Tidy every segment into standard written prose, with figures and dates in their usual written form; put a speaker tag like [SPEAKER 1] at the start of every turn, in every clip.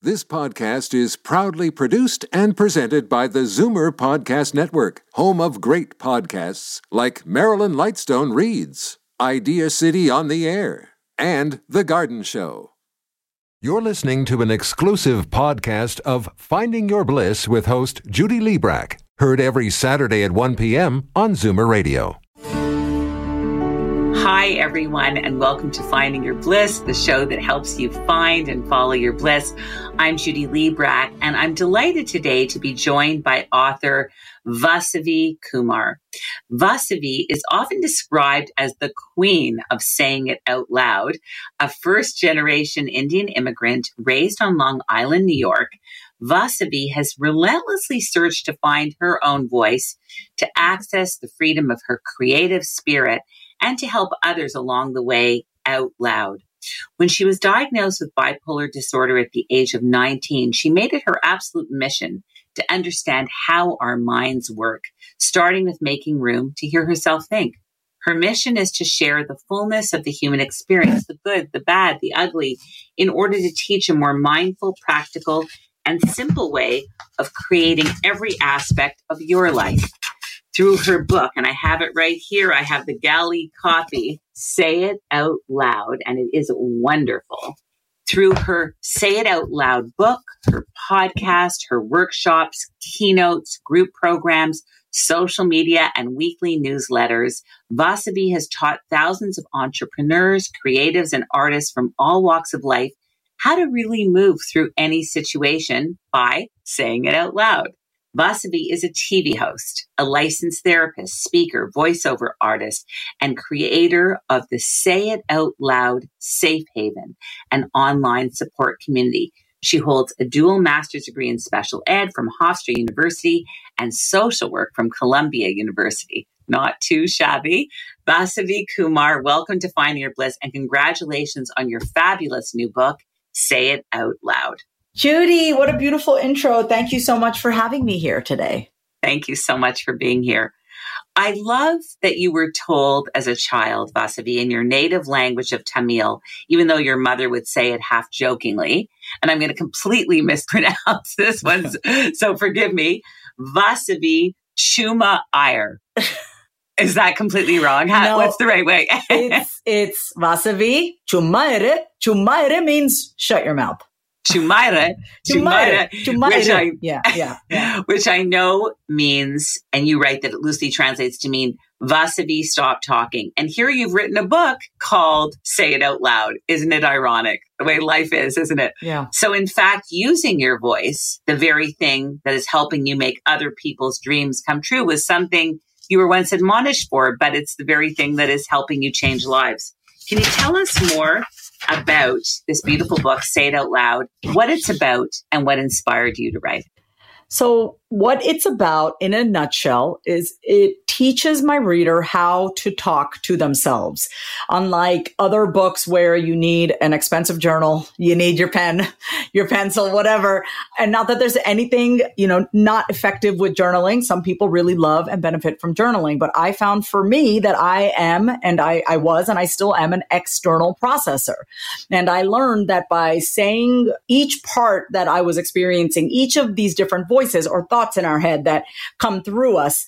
[SPEAKER 1] This podcast is proudly produced and presented by the Zoomer Podcast Network, home of great podcasts like Marilyn Lightstone Reads, Idea City on the Air, and The Garden Show. You're listening to an exclusive podcast of Finding Your Bliss with host Judy Liebrack, heard every Saturday at 1 p.m. on Zoomer Radio.
[SPEAKER 2] Hi, everyone, and welcome to Finding Your Bliss, the show that helps you find and follow your bliss. I'm Judy Liebrack, and I'm delighted today to be joined by author Vasavi Kumar. Vasavi is often described as the queen of saying it out loud, a first-generation Indian immigrant raised on Long Island, New York. Vasavi has relentlessly searched to find her own voice, to access the freedom of her creative spirit, and to help others along the way out loud. When she was diagnosed with bipolar disorder at the age of 19, she made it her absolute mission to understand how our minds work, starting with making room to hear herself think. Her mission is to share the fullness of the human experience, the good, the bad, the ugly, in order to teach a more mindful, practical, and simple way of creating every aspect of your life. Through her book, and I have it right here, I have the galley copy, Say It Out Loud, and it is wonderful. Through her Say It Out Loud book, her podcast, her workshops, keynotes, group programs, social media, and weekly newsletters, Vasavi has taught thousands of entrepreneurs, creatives, and artists from all walks of life how to really move through any situation by saying it out loud. Vasavi is a TV host, a licensed therapist, speaker, voiceover artist, and creator of the Say It Out Loud Safe Haven, an online support community. She holds a dual master's degree in special ed from Hofstra University and social work from Columbia University. Not too shabby. Vasavi Kumar, welcome to Finding Your Bliss, and congratulations on your fabulous new book, Say It Out Loud.
[SPEAKER 3] Judy, what a beautiful intro. Thank you so much for having me here today.
[SPEAKER 2] Thank you so much for being here. I love that you were told as a child, Vasavi, in your native language of Tamil, even though your mother would say it half jokingly, and I'm going to completely mispronounce this one, so forgive me, Vasavi Chuma Iyer. Is that completely wrong?
[SPEAKER 3] No,
[SPEAKER 2] what's the right way?
[SPEAKER 3] it's Vasavi Chumaire. Chumaire means shut your mouth.
[SPEAKER 2] Chumaire, which I know means, and you write that it loosely translates to mean Vasavi, stop talking. And here you've written a book called Say It Out Loud. Isn't it ironic? The way life is, isn't it?
[SPEAKER 3] Yeah.
[SPEAKER 2] So in fact, using your voice, the very thing that is helping you make other people's dreams come true, was something you were once admonished for, but it's the very thing that is helping you change lives. Can you tell us more about this beautiful book, Say It Out Loud, what it's about, and what inspired you to write?
[SPEAKER 3] So what it's about, in a nutshell, is it teaches my reader how to talk to themselves. Unlike other books where you need an expensive journal, you need your pen, your pencil, whatever. And not that there's anything, not effective with journaling. Some people really love and benefit from journaling. But I found for me that I am, and I was, and I still am, an external processor. And I learned that by saying each part that I was experiencing, each of these different voices or thoughts in our head that come through us,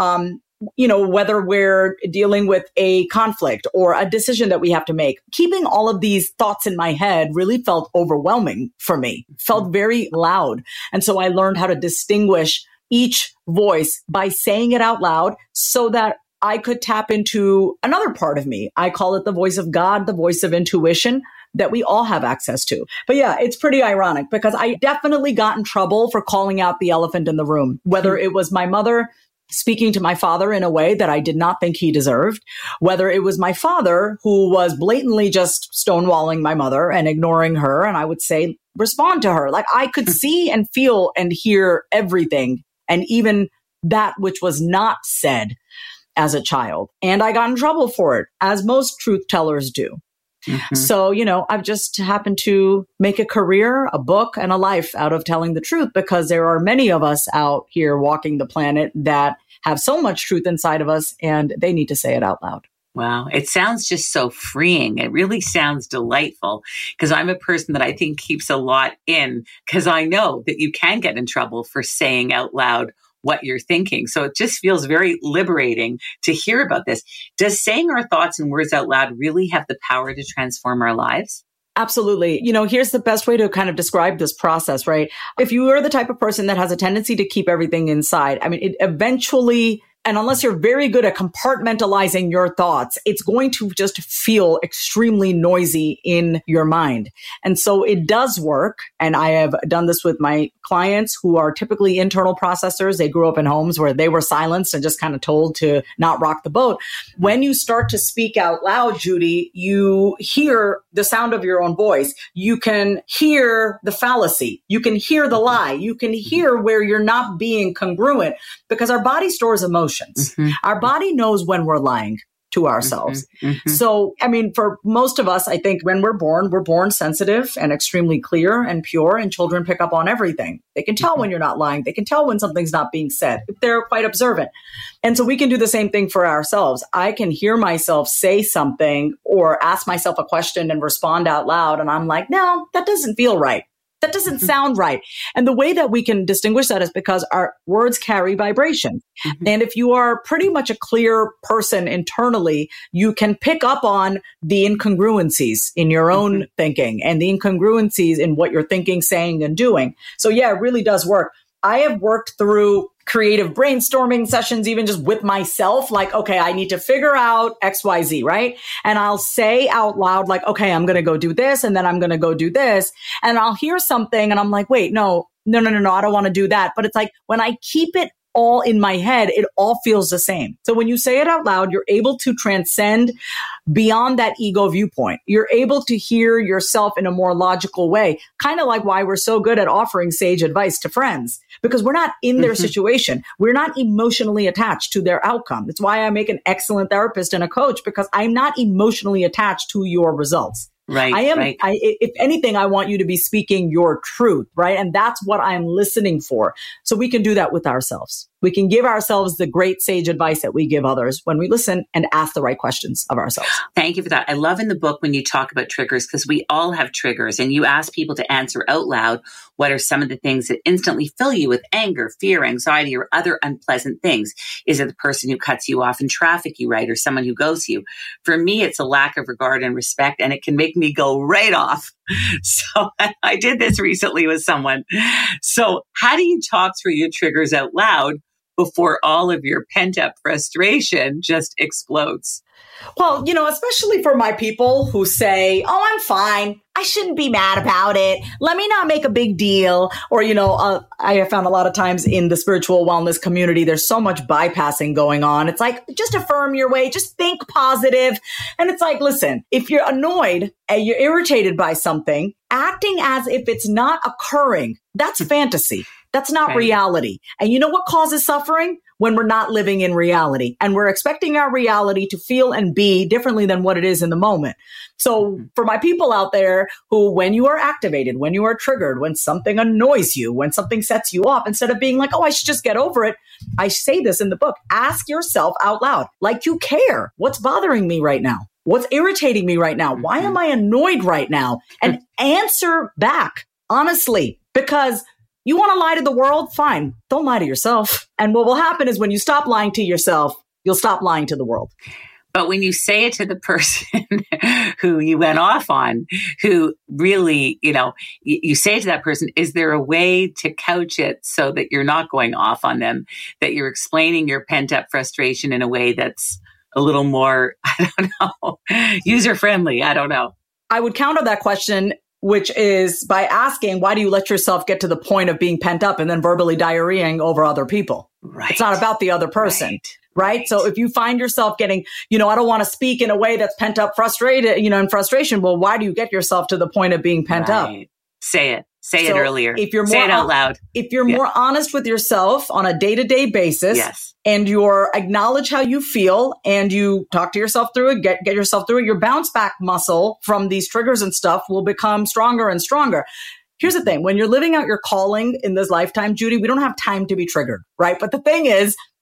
[SPEAKER 3] whether we're dealing with a conflict or a decision that we have to make, keeping all of these thoughts in my head really felt overwhelming for me, felt very loud. And so I learned how to distinguish each voice by saying it out loud so that I could tap into another part of me. I call it the voice of God, the voice of intuition, that we all have access to. But yeah, it's pretty ironic because I definitely got in trouble for calling out the elephant in the room, whether it was my mother speaking to my father in a way that I did not think he deserved, whether it was my father who was blatantly just stonewalling my mother and ignoring her. And I would say, respond to her. Like I could see and feel and hear everything, and even that which was not said as a child. And I got in trouble for it, as most truth tellers do. Mm-hmm. So, I've just happened to make a career, a book, and a life out of telling the truth, because there are many of us out here walking the planet that have so much truth inside of us, and they need to say it out loud.
[SPEAKER 2] Wow. It sounds just so freeing. It really sounds delightful because I'm a person that I think keeps a lot in because I know that you can get in trouble for saying out loud what you're thinking. So it just feels very liberating to hear about this. Does saying our thoughts and words out loud really have the power to transform our lives?
[SPEAKER 3] Absolutely. Here's the best way to kind of describe this process, right? If you are the type of person that has a tendency to keep everything inside, it eventually, and unless you're very good at compartmentalizing your thoughts, it's going to just feel extremely noisy in your mind. And so it does work. And I have done this with my clients who are typically internal processors. They grew up in homes where they were silenced and just kind of told to not rock the boat. When you start to speak out loud, Judy, you hear the sound of your own voice. You can hear the fallacy. You can hear the lie. You can hear where you're not being congruent because our body stores emotions. Mm-hmm. Our body knows when we're lying to ourselves. Mm-hmm. Mm-hmm. So, for most of us, I think when we're born sensitive and extremely clear and pure, and children pick up on everything. They can tell when you're not lying. They can tell when something's not being said. They're quite observant. And so we can do the same thing for ourselves. I can hear myself say something or ask myself a question and respond out loud. And I'm like, no, that doesn't feel right. That doesn't sound right. And the way that we can distinguish that is because our words carry vibration. Mm-hmm. And if you are pretty much a clear person internally, you can pick up on the incongruencies in your own thinking and the incongruencies in what you're thinking, saying, and doing. So yeah, it really does work. I have worked through creative brainstorming sessions, even just with myself, like, okay, I need to figure out XYZ, right? And I'll say out loud, like, okay, I'm going to go do this. And then I'm going to go do this. And I'll hear something and I'm like, wait, no, I don't want to do that. But it's like when I keep it all in my head, it all feels the same. So when you say it out loud, you're able to transcend beyond that ego viewpoint. You're able to hear yourself in a more logical way, kind of like why we're so good at offering sage advice to friends, because we're not in their situation. We're not emotionally attached to their outcome. That's why I make an excellent therapist and a coach, because I'm not emotionally attached to your results.
[SPEAKER 2] Right.
[SPEAKER 3] If anything, I want you to be speaking your truth, right? And that's what I'm listening for. So we can do that with ourselves. We can give ourselves the great sage advice that we give others when we listen and ask the right questions of ourselves.
[SPEAKER 2] Thank you for that. I love in the book when you talk about triggers, because we all have triggers, and you ask people to answer out loud what are some of the things that instantly fill you with anger, fear, anxiety, or other unpleasant things. Is it the person who cuts you off in traffic you right, or someone who ghosts you? For me, it's a lack of regard and respect, and it can make me go right off. So I did this recently with someone. So how do you talk through your triggers out loud before all of your pent-up frustration just explodes?
[SPEAKER 3] Well, especially for my people who say, oh, I'm fine. I shouldn't be mad about it. Let me not make a big deal. Or, I have found a lot of times in the spiritual wellness community, there's so much bypassing going on. It's like, just affirm your way, just think positive. And it's like, listen, if you're annoyed and you're irritated by something, acting as if it's not occurring, that's fantasy. That's not reality. And you know what causes suffering? When we're not living in reality and we're expecting our reality to feel and be differently than what it is in the moment. So for my people out there who, when you are activated, when you are triggered, when something annoys you, when something sets you off, instead of being like, oh, I should just get over it. I say this in the book, ask yourself out loud, like you care. What's bothering me right now? What's irritating me right now? Why am I annoyed right now? And answer back honestly, because you want to lie to the world? Fine. Don't lie to yourself. And what will happen is when you stop lying to yourself, you'll stop lying to the world.
[SPEAKER 2] But when you say it to the person who you went off on, who really, you say to that person, is there a way to couch it so that you're not going off on them, that you're explaining your pent up frustration in a way that's a little more, I don't know, user friendly? I don't know.
[SPEAKER 3] I would counter that question, which is by asking, why do you let yourself get to the point of being pent up and then verbally diarrheaing over other people?
[SPEAKER 2] Right.
[SPEAKER 3] It's not about the other person. Right. So if you find yourself getting, I don't want to speak in a way that's pent up, frustrated, in frustration. Well, why do you get yourself to the point of being pent up?
[SPEAKER 2] Say it. Say it earlier.
[SPEAKER 3] If you're
[SPEAKER 2] say it out loud.
[SPEAKER 3] If you're more honest with yourself on a day-to-day basis, and you acknowledge how you feel and you talk to yourself through it, get yourself through it, your bounce back muscle from these triggers and stuff will become stronger and stronger. Here's the thing. When you're living out your calling in this lifetime, Judy, we don't have time to be triggered, right? But the thing is,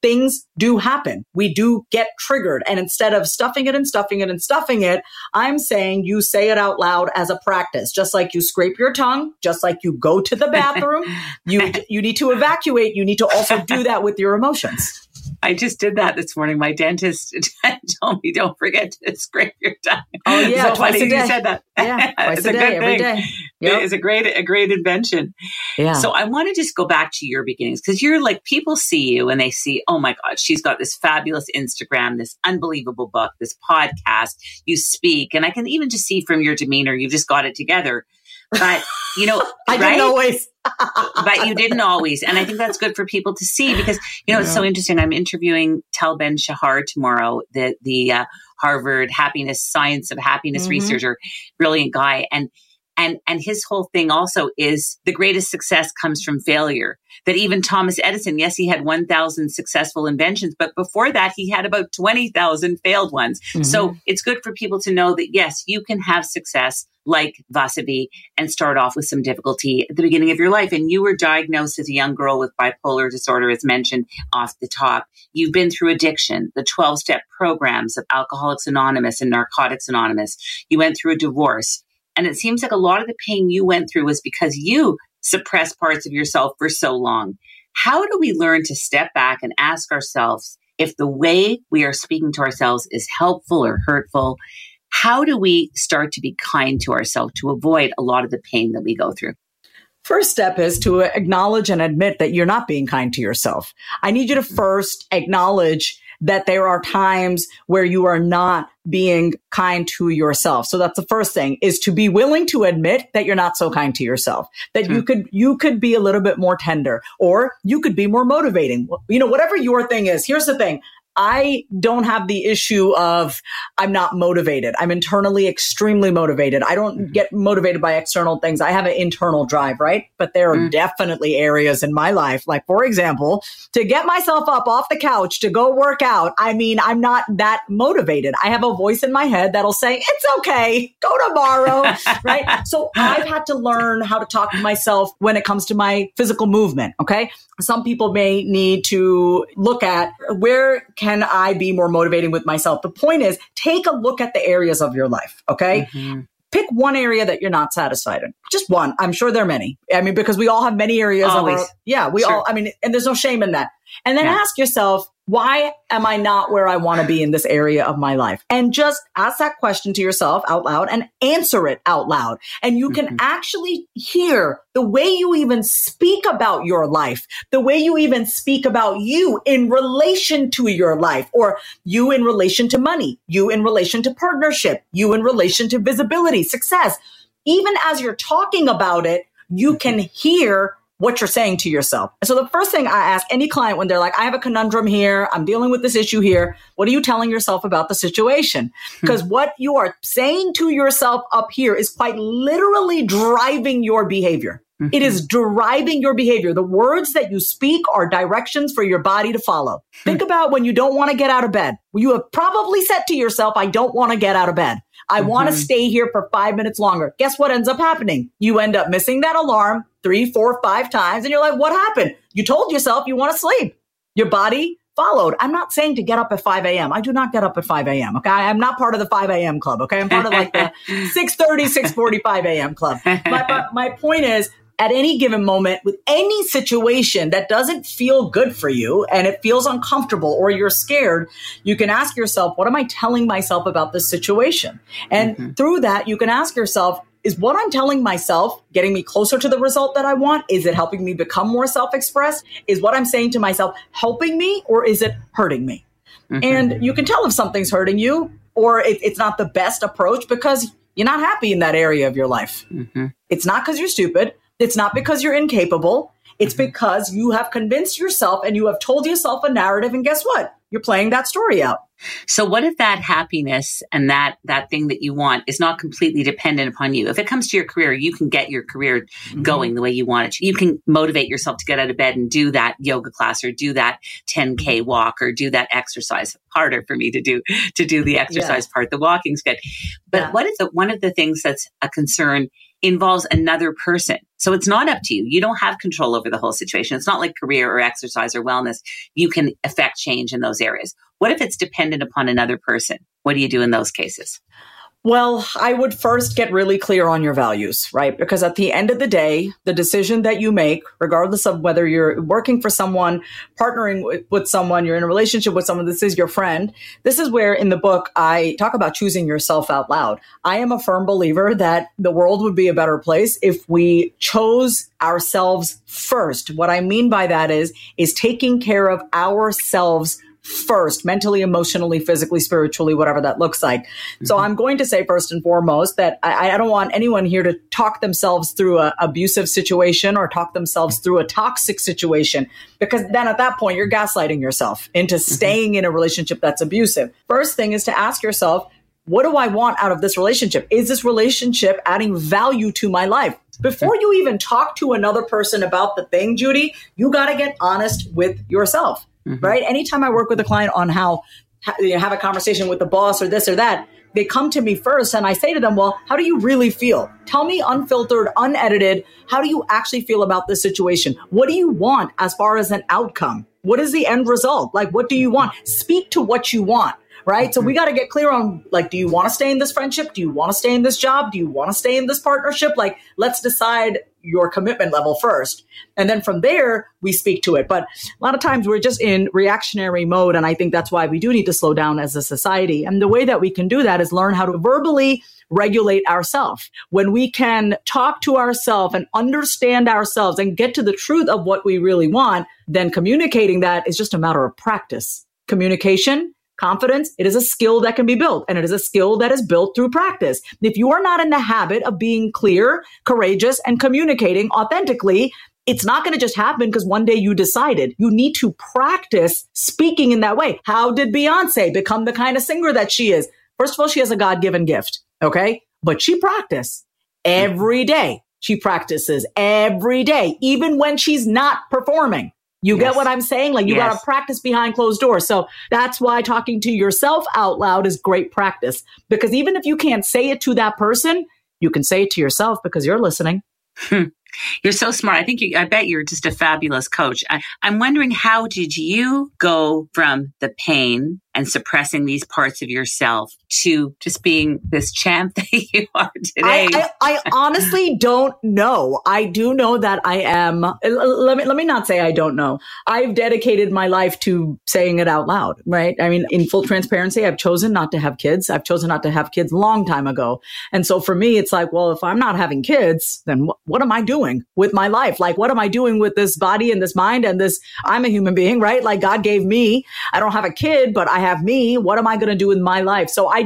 [SPEAKER 3] things do happen. We do get triggered. And instead of stuffing it and stuffing it and stuffing it, I'm saying you say it out loud as a practice, just like you scrape your tongue, just like you go to the bathroom, you need to evacuate. You need to also do that with your emotions.
[SPEAKER 2] I just did that this morning. My dentist told me, don't forget to scrape your tongue.
[SPEAKER 3] Oh, yeah,
[SPEAKER 2] so
[SPEAKER 3] twice a day.
[SPEAKER 2] You said that.
[SPEAKER 3] Yeah, twice
[SPEAKER 2] it's
[SPEAKER 3] a day, every day.
[SPEAKER 2] Yep. It's a great invention. Yeah. So I want to just go back to your beginnings, because you're like, people see you and they see, oh my God, she's got this fabulous Instagram, this unbelievable book, this podcast, you speak. And I can even just see from your demeanor, you've just got it together. But, you know,
[SPEAKER 3] I didn't always.
[SPEAKER 2] But you didn't always. And I think that's good for people to see, because, you know, it's so interesting. I'm interviewing Tal Ben-Shahar tomorrow, the Harvard Science of Happiness researcher, brilliant guy. And his whole thing also is the greatest success comes from failure. That even Thomas Edison, yes, he had 1,000 successful inventions, but before that, he had about 20,000 failed ones. So it's good for people to know that, yes, you can have success like Vasavi and start off with some difficulty at the beginning of your life. And you were diagnosed as a young girl with bipolar disorder, as mentioned off the top. You've been through addiction, the 12-step programs of Alcoholics Anonymous and Narcotics Anonymous. You went through a divorce. And it seems like a lot of the pain you went through was because you suppressed parts of yourself for so long. How do we learn to step back and ask ourselves if the way we are speaking to ourselves is helpful or hurtful? How do we start to be kind to ourselves to avoid a lot of the pain that we go through?
[SPEAKER 3] First step is to acknowledge and admit that you're not being kind to yourself. I need you to first acknowledge that there are times where you are not being kind to yourself. So that's the first thing, is to be willing to admit that you're not so kind to yourself, that you could be a little bit more tender, or you could be more motivating. You know, whatever your thing is. Here's the thing. I don't have the issue of I'm not motivated. I'm internally extremely motivated. I don't get motivated by external things. I have an internal drive, right? But there are definitely areas in my life, like, for example, to get myself up off the couch to go work out. I mean, I'm not that motivated. I have a voice in my head that'll say, it's okay, go tomorrow, right? So I've had to learn how to talk to myself when it comes to my physical movement, okay? Some people may need to look at where can I be more motivating with myself? The point is, take a look at the areas of your life, okay? Pick one area that you're not satisfied in. Just one. I'm sure there are many. I mean, because we all have many areas
[SPEAKER 2] Always.
[SPEAKER 3] of our, and there's no shame in that. And then ask yourself, why am I not where I want to be in this area of my life? And just ask that question to yourself out loud and answer it out loud. And you can actually hear the way you even speak about your life, the way you even speak about you in relation to your life, or you in relation to money, you in relation to partnership, you in relation to visibility, success. Even as you're talking about it, you can hear what you're saying to yourself. And so the first thing I ask any client when they're like, I have a conundrum here, I'm dealing with this issue here, what are you telling yourself about the situation? Because what you are saying to yourself up here is quite literally driving your behavior. It is driving your behavior. The words that you speak are directions for your body to follow. Think about when you don't want to get out of bed. You have probably said to yourself, I don't want to get out of bed. I want to stay here for 5 minutes longer. Guess what ends up happening? You end up missing that alarm 3, 4, 5 times. And you're like, what happened? You told yourself you want to sleep. Your body followed. I'm not saying to get up at 5 a.m. I do not get up at 5 a.m. Okay. I'm not part of the 5 a.m. club. Okay. I'm part of like the 6:30, 6:45 a.m. club. My point is, at any given moment with any situation that doesn't feel good for you and it feels uncomfortable or you're scared, you can ask yourself, what am I telling myself about this situation? And through that, you can ask yourself, is what I'm telling myself getting me closer to the result that I want? Is it helping me become more self-expressed? Is what I'm saying to myself helping me, or is it hurting me? And you can tell if something's hurting you or it's not the best approach because you're not happy in that area of your life. It's not because you're stupid. It's not because you're incapable. It's because you have convinced yourself and you have told yourself a narrative. And guess what? You're playing that story out.
[SPEAKER 2] So what if that happiness and that thing that you want is not completely dependent upon you? If it comes to your career, you can get your career going the way you want it to. You can motivate yourself to get out of bed and do that yoga class or do that 10K walk or do that exercise. Harder for me to do the exercise part. The walking's good. But what is one of the things that's a concern involves another person. So it's not up to you. You don't have control over the whole situation. It's not like career or exercise or wellness. You can affect change in those areas. What if it's dependent upon another person? What do you do in those cases?
[SPEAKER 3] Well, I would first get really clear on your values, right? Because at the end of the day, the decision that you make, regardless of whether you're working for someone, partnering with someone, you're in a relationship with someone, this is your friend. This is where in the book, I talk about choosing yourself out loud. I am a firm believer that the world would be a better place if we chose ourselves first. What I mean by that is taking care of ourselves first, mentally, emotionally, physically, spiritually, whatever that looks like. Mm-hmm. So I'm going to say first and foremost that I don't want anyone here to talk themselves through an abusive situation or talk themselves through a toxic situation, because then at that point, you're gaslighting yourself into staying in a relationship that's abusive. First thing is to ask yourself, what do I want out of this relationship? Is this relationship adding value to my life? Before you even talk to another person about the thing, Judy, you got to get honest with yourself. Mm-hmm. Right? Anytime I work with a client on how have a conversation with the boss or this or that, they come to me first and I say to them, well, how do you really feel? Tell me unfiltered, unedited. How do you actually feel about this situation? What do you want as far as an outcome? What is the end result? Like, what do you want? Speak to what you want. Right? Mm-hmm. So we got to get clear on, like, do you want to stay in this friendship? Do you want to stay in this job? Do you want to stay in this partnership? Like, let's decide your commitment level first. And then from there, we speak to it. But a lot of times we're just in reactionary mode. And I think that's why we do need to slow down as a society. And the way that we can do that is learn how to verbally regulate ourselves. When we can talk to ourselves and understand ourselves and get to the truth of what we really want, then communicating that is just a matter of practice. Communication, confidence, it is a skill that can be built, and it is a skill that is built through practice. If you are not in the habit of being clear, courageous, and communicating authentically, it's not going to just happen because one day you decided. You need to practice speaking in that way. How did Beyonce become the kind of singer that she is? First of all, she has a God-given gift, okay? But she practiced every day. She practices every day, even when she's not performing. You get what I'm saying? Like, you got to practice behind closed doors. So that's why talking to yourself out loud is great practice, because even if you can't say it to that person, you can say it to yourself because you're listening.
[SPEAKER 2] You're so smart. I bet you're just a fabulous coach. I'm wondering, how did you go from the pain and suppressing these parts of yourself to just being this champ that you are today?
[SPEAKER 3] I honestly don't know. I do know that I am. Let me not say I don't know. I've dedicated my life to saying it out loud, right? I mean, in full transparency, I've chosen not to have kids. I've chosen not to have kids a long time ago. And so for me, it's like, well, if I'm not having kids, then what am I doing with my life? Like, what am I doing with this body and this mind and this? I'm a human being, right? Like, God gave me. I don't have a kid, but I have me. What am I going to do with my life? So I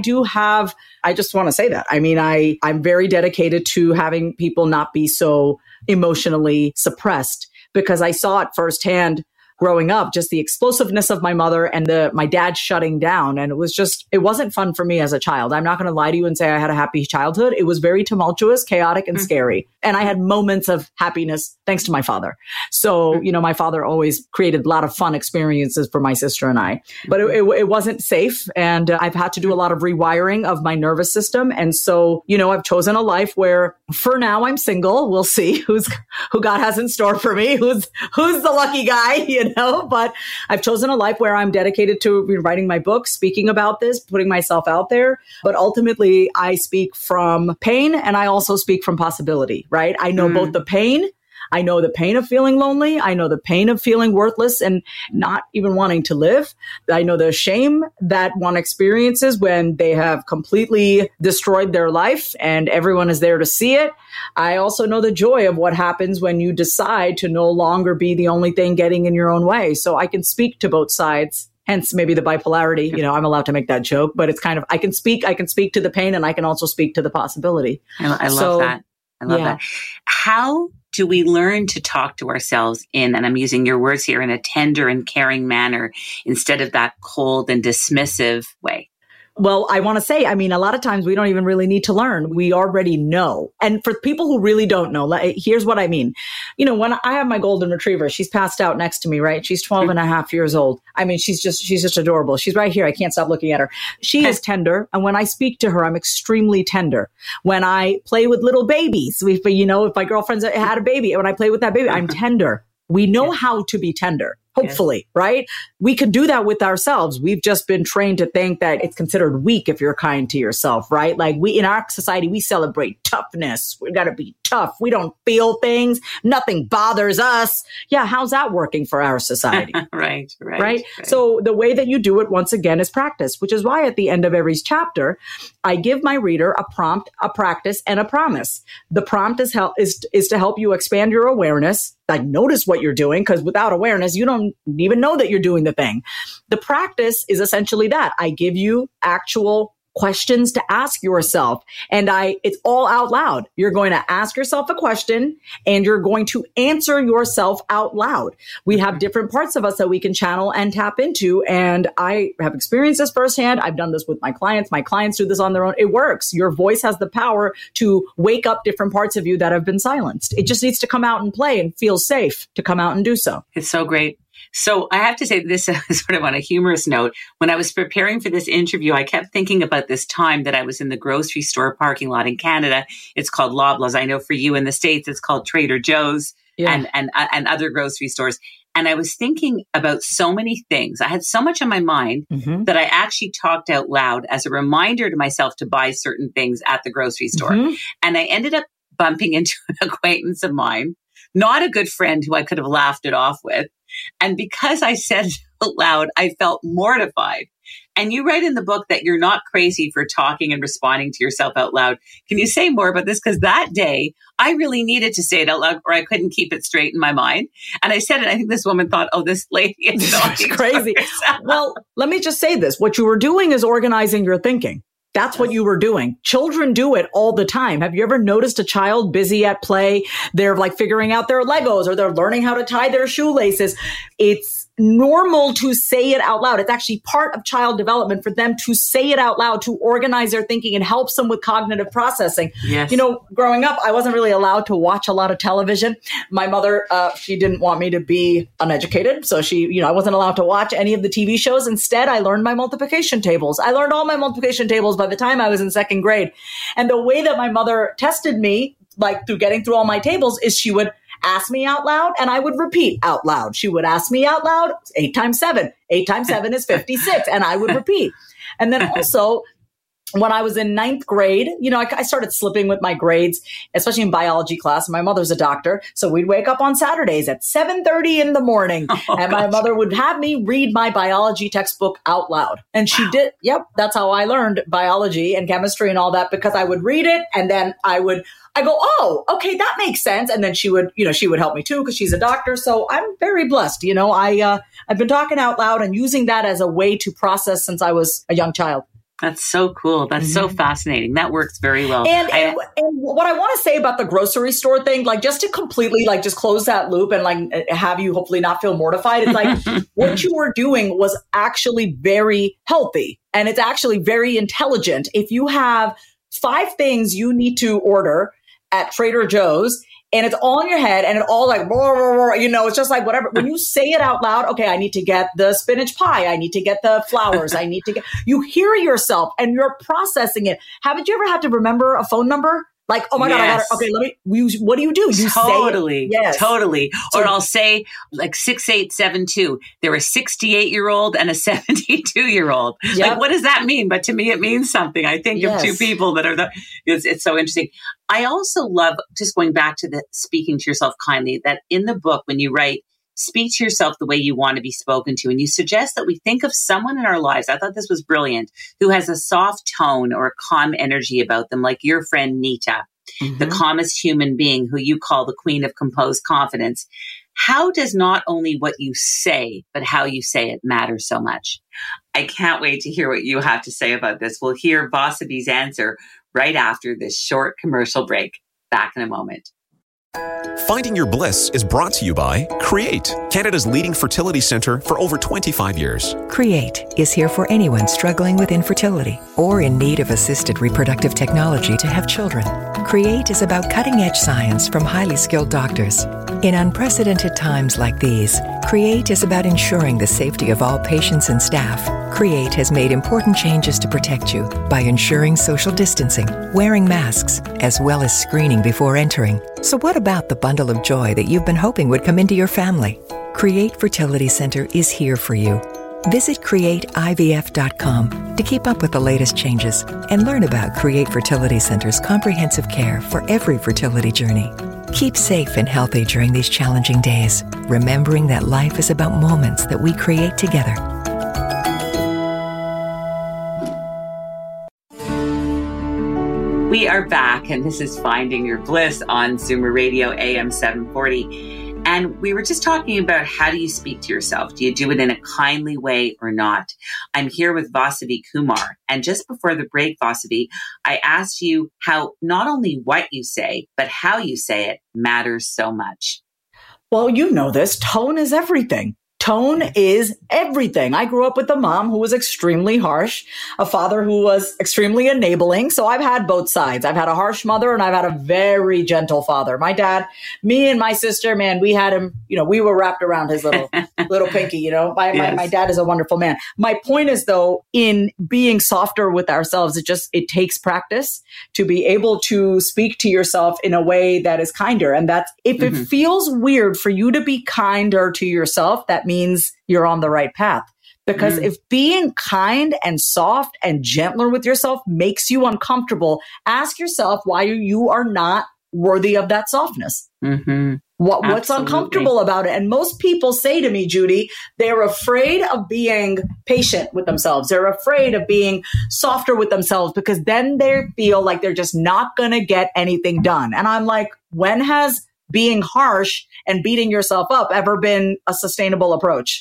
[SPEAKER 3] just want to say that. I mean, I'm very dedicated to having people not be so emotionally suppressed, because I saw it firsthand growing up, just the explosiveness of my mother and my dad shutting down. And it wasn't fun for me as a child. I'm not going to lie to you and say I had a happy childhood. It was very tumultuous, chaotic, and scary. And I had moments of happiness thanks to my father. So, my father always created a lot of fun experiences for my sister and I, but it wasn't safe. And I've had to do a lot of rewiring of my nervous system. And so, I've chosen a life where for now I'm single. We'll see who God has in store for me, who's the lucky guy, but I've chosen a life where I'm dedicated to writing my book, speaking about this, putting myself out there. But ultimately, I speak from pain and I also speak from possibility, right? I know both the pain. I know the pain of feeling lonely. I know the pain of feeling worthless and not even wanting to live. I know the shame that one experiences when they have completely destroyed their life and everyone is there to see it. I also know the joy of what happens when you decide to no longer be the only thing getting in your own way. So I can speak to both sides. Hence maybe the bipolarity, I'm allowed to make that joke, but it's kind of, I can speak to the pain and I can also speak to the possibility.
[SPEAKER 2] I love that. I love that. How do we learn to talk to ourselves and I'm using your words here, in a tender and caring manner instead of that cold and dismissive way?
[SPEAKER 3] Well, I want to say, I mean, a lot of times we don't even really need to learn. We already know. And for people who really don't know, here's what I mean. You know, when I have my golden retriever, she's passed out next to me, right? She's 12 and a half years old. I mean, she's just adorable. She's right here. I can't stop looking at her. She is tender. And when I speak to her, I'm extremely tender. When I play with little babies, if my girlfriend's had a baby, when I play with that baby, I'm tender. We know how to be tender. Hopefully, right? We can do that with ourselves. We've just been trained to think that it's considered weak if you're kind to yourself, right? Like in our society, we celebrate toughness. We got to be tough. We don't feel things. Nothing bothers us. Yeah. How's that working for our society?
[SPEAKER 2] Right.
[SPEAKER 3] So the way that you do it, once again, is practice, which is why at the end of every chapter, I give my reader a prompt, a practice, and a promise. The prompt is to help you expand your awareness. Like, notice what you're doing, because without awareness, you don't even know that you're doing the thing. The practice is essentially that. I give you actual questions to ask yourself, and it's all out loud. You're going to ask yourself a question and you're going to answer yourself out loud. We have different parts of us that we can channel and tap into. And I have experienced this firsthand. I've done this with my clients. My clients do this on their own. It works. Your voice has the power to wake up different parts of you that have been silenced. It just needs to come out and play and feel safe to come out and do so.
[SPEAKER 2] It's so great. So I have to say this sort of on a humorous note. When I was preparing for this interview, I kept thinking about this time that I was in the grocery store parking lot in Canada. It's called Loblaws. I know for you in the States, it's called Trader Joe's and other grocery stores. And I was thinking about so many things. I had so much on my mind that I actually talked out loud as a reminder to myself to buy certain things at the grocery store. And I ended up bumping into an acquaintance of mine, not a good friend who I could have laughed it off with. And because I said it out loud, I felt mortified. And you write in the book that you're not crazy for talking and responding to yourself out loud. Can you say more about this? Because that day, I really needed to say it out loud or I couldn't keep it straight in my mind. And I said it. I think this woman thought, oh, this lady is
[SPEAKER 3] crazy. Well, let me just say this. What you were doing is organizing your thinking. That's what you were doing. Children do it all the time. Have you ever noticed a child busy at play? They're like figuring out their Legos or they're learning how to tie their shoelaces. It's normal to say it out loud. It's actually part of child development for them to say it out loud, to organize their thinking and helps them with cognitive processing.
[SPEAKER 2] Yes.
[SPEAKER 3] You know, growing up, I wasn't really allowed to watch a lot of television. My mother, she didn't want me to be uneducated. So I wasn't allowed to watch any of the TV shows. Instead, I learned my multiplication tables. I learned all my multiplication tables by the time I was in second grade. And the way that my mother tested me, like through getting through all my tables, is she would ask me out loud and I would repeat out loud. She would ask me out loud, 8 times 7. 8 times 7 is 56. And I would repeat. And then also, when I was in ninth grade, I started slipping with my grades, especially in biology class. My mother's a doctor. So we'd wake up on Saturdays at 7:30 in the morning. And my mother would have me read my biology textbook out loud. And she did. Yep. That's how I learned biology and chemistry and all that, because I would read it and then I go, oh, okay, that makes sense. And then she would help me too, because she's a doctor. So I'm very blessed. I've been talking out loud and using that as a way to process since I was a young child.
[SPEAKER 2] That's so cool. That's so fascinating. That works very well.
[SPEAKER 3] And what I want to say about the grocery store thing, like just to completely just close that loop and like have you hopefully not feel mortified. It's like what you were doing was actually very healthy and it's actually very intelligent. If you have 5 things you need to order at Trader Joe's, and it's all in your head and it all like, it's just like whatever. When you say it out loud, okay, I need to get the spinach pie. I need to get the flowers. You hear yourself and you're processing it. Haven't you ever had to remember a phone number? Like, oh my God, I got it. Okay, what do? You
[SPEAKER 2] totally,
[SPEAKER 3] say it. Yes.
[SPEAKER 2] Totally. Or I'll say like 6872. There a 68-year-old and a 72-year-old. Yep. Like, what does that mean? But to me, it means something. I think of 2 people that are it's so interesting. I also love, just going back to the speaking to yourself kindly, that in the book, when you write, speak to yourself the way you want to be spoken to. And you suggest that we think of someone in our lives, I thought this was brilliant, who has a soft tone or a calm energy about them, like your friend Nita, the calmest human being who you call the queen of composed confidence. How does not only what you say, but how you say it matter so much? I can't wait to hear what you have to say about this. We'll hear Vasavi's answer right after this short commercial break. Back in a moment.
[SPEAKER 4] Finding Your Bliss is brought to you by Create, Canada's leading fertility centre for over 25 years.
[SPEAKER 5] Create is here for anyone struggling with infertility or in need of assisted reproductive technology to have children. Create is about cutting-edge science from highly skilled doctors. In unprecedented times like these, Create is about ensuring the safety of all patients and staff. Create has made important changes to protect you by ensuring social distancing, wearing masks, as well as screening before entering. So what about the bundle of joy that you've been hoping would come into your family? Create Fertility Center is here for you. Visit createivf.com to keep up with the latest changes and learn about Create Fertility Center's comprehensive care for every fertility journey. Keep safe and healthy during these challenging days, remembering that life is about moments that we create together.
[SPEAKER 2] We are back, and this is Finding Your Bliss on Zoomer Radio AM 740. And we were just talking about, how do you speak to yourself? Do you do it in a kindly way or not? I'm here with Vasavi Kumar. And just before the break, Vasavi, I asked you how not only what you say, but how you say it matters so much.
[SPEAKER 3] Well, you know this. Tone is everything. Tone is everything. I grew up with a mom who was extremely harsh, a father who was extremely enabling. So I've had both sides. I've had a harsh mother and I've had a very gentle father. My dad, me and my sister, man, we had him, we were wrapped around his little pinky, My dad is a wonderful man. My point is, though, in being softer with ourselves, it takes practice to be able to speak to yourself in a way that is kinder. And that's, if it feels weird for you to be kinder to yourself, that means you're on the right path. Because if being kind and soft and gentler with yourself makes you uncomfortable, ask yourself why you are not worthy of that softness. What's uncomfortable about it? And most people say to me, Judy, they're afraid of being patient with themselves. They're afraid of being softer with themselves because then they feel like they're just not going to get anything done. And I'm like, when has being harsh and beating yourself up ever been a sustainable approach?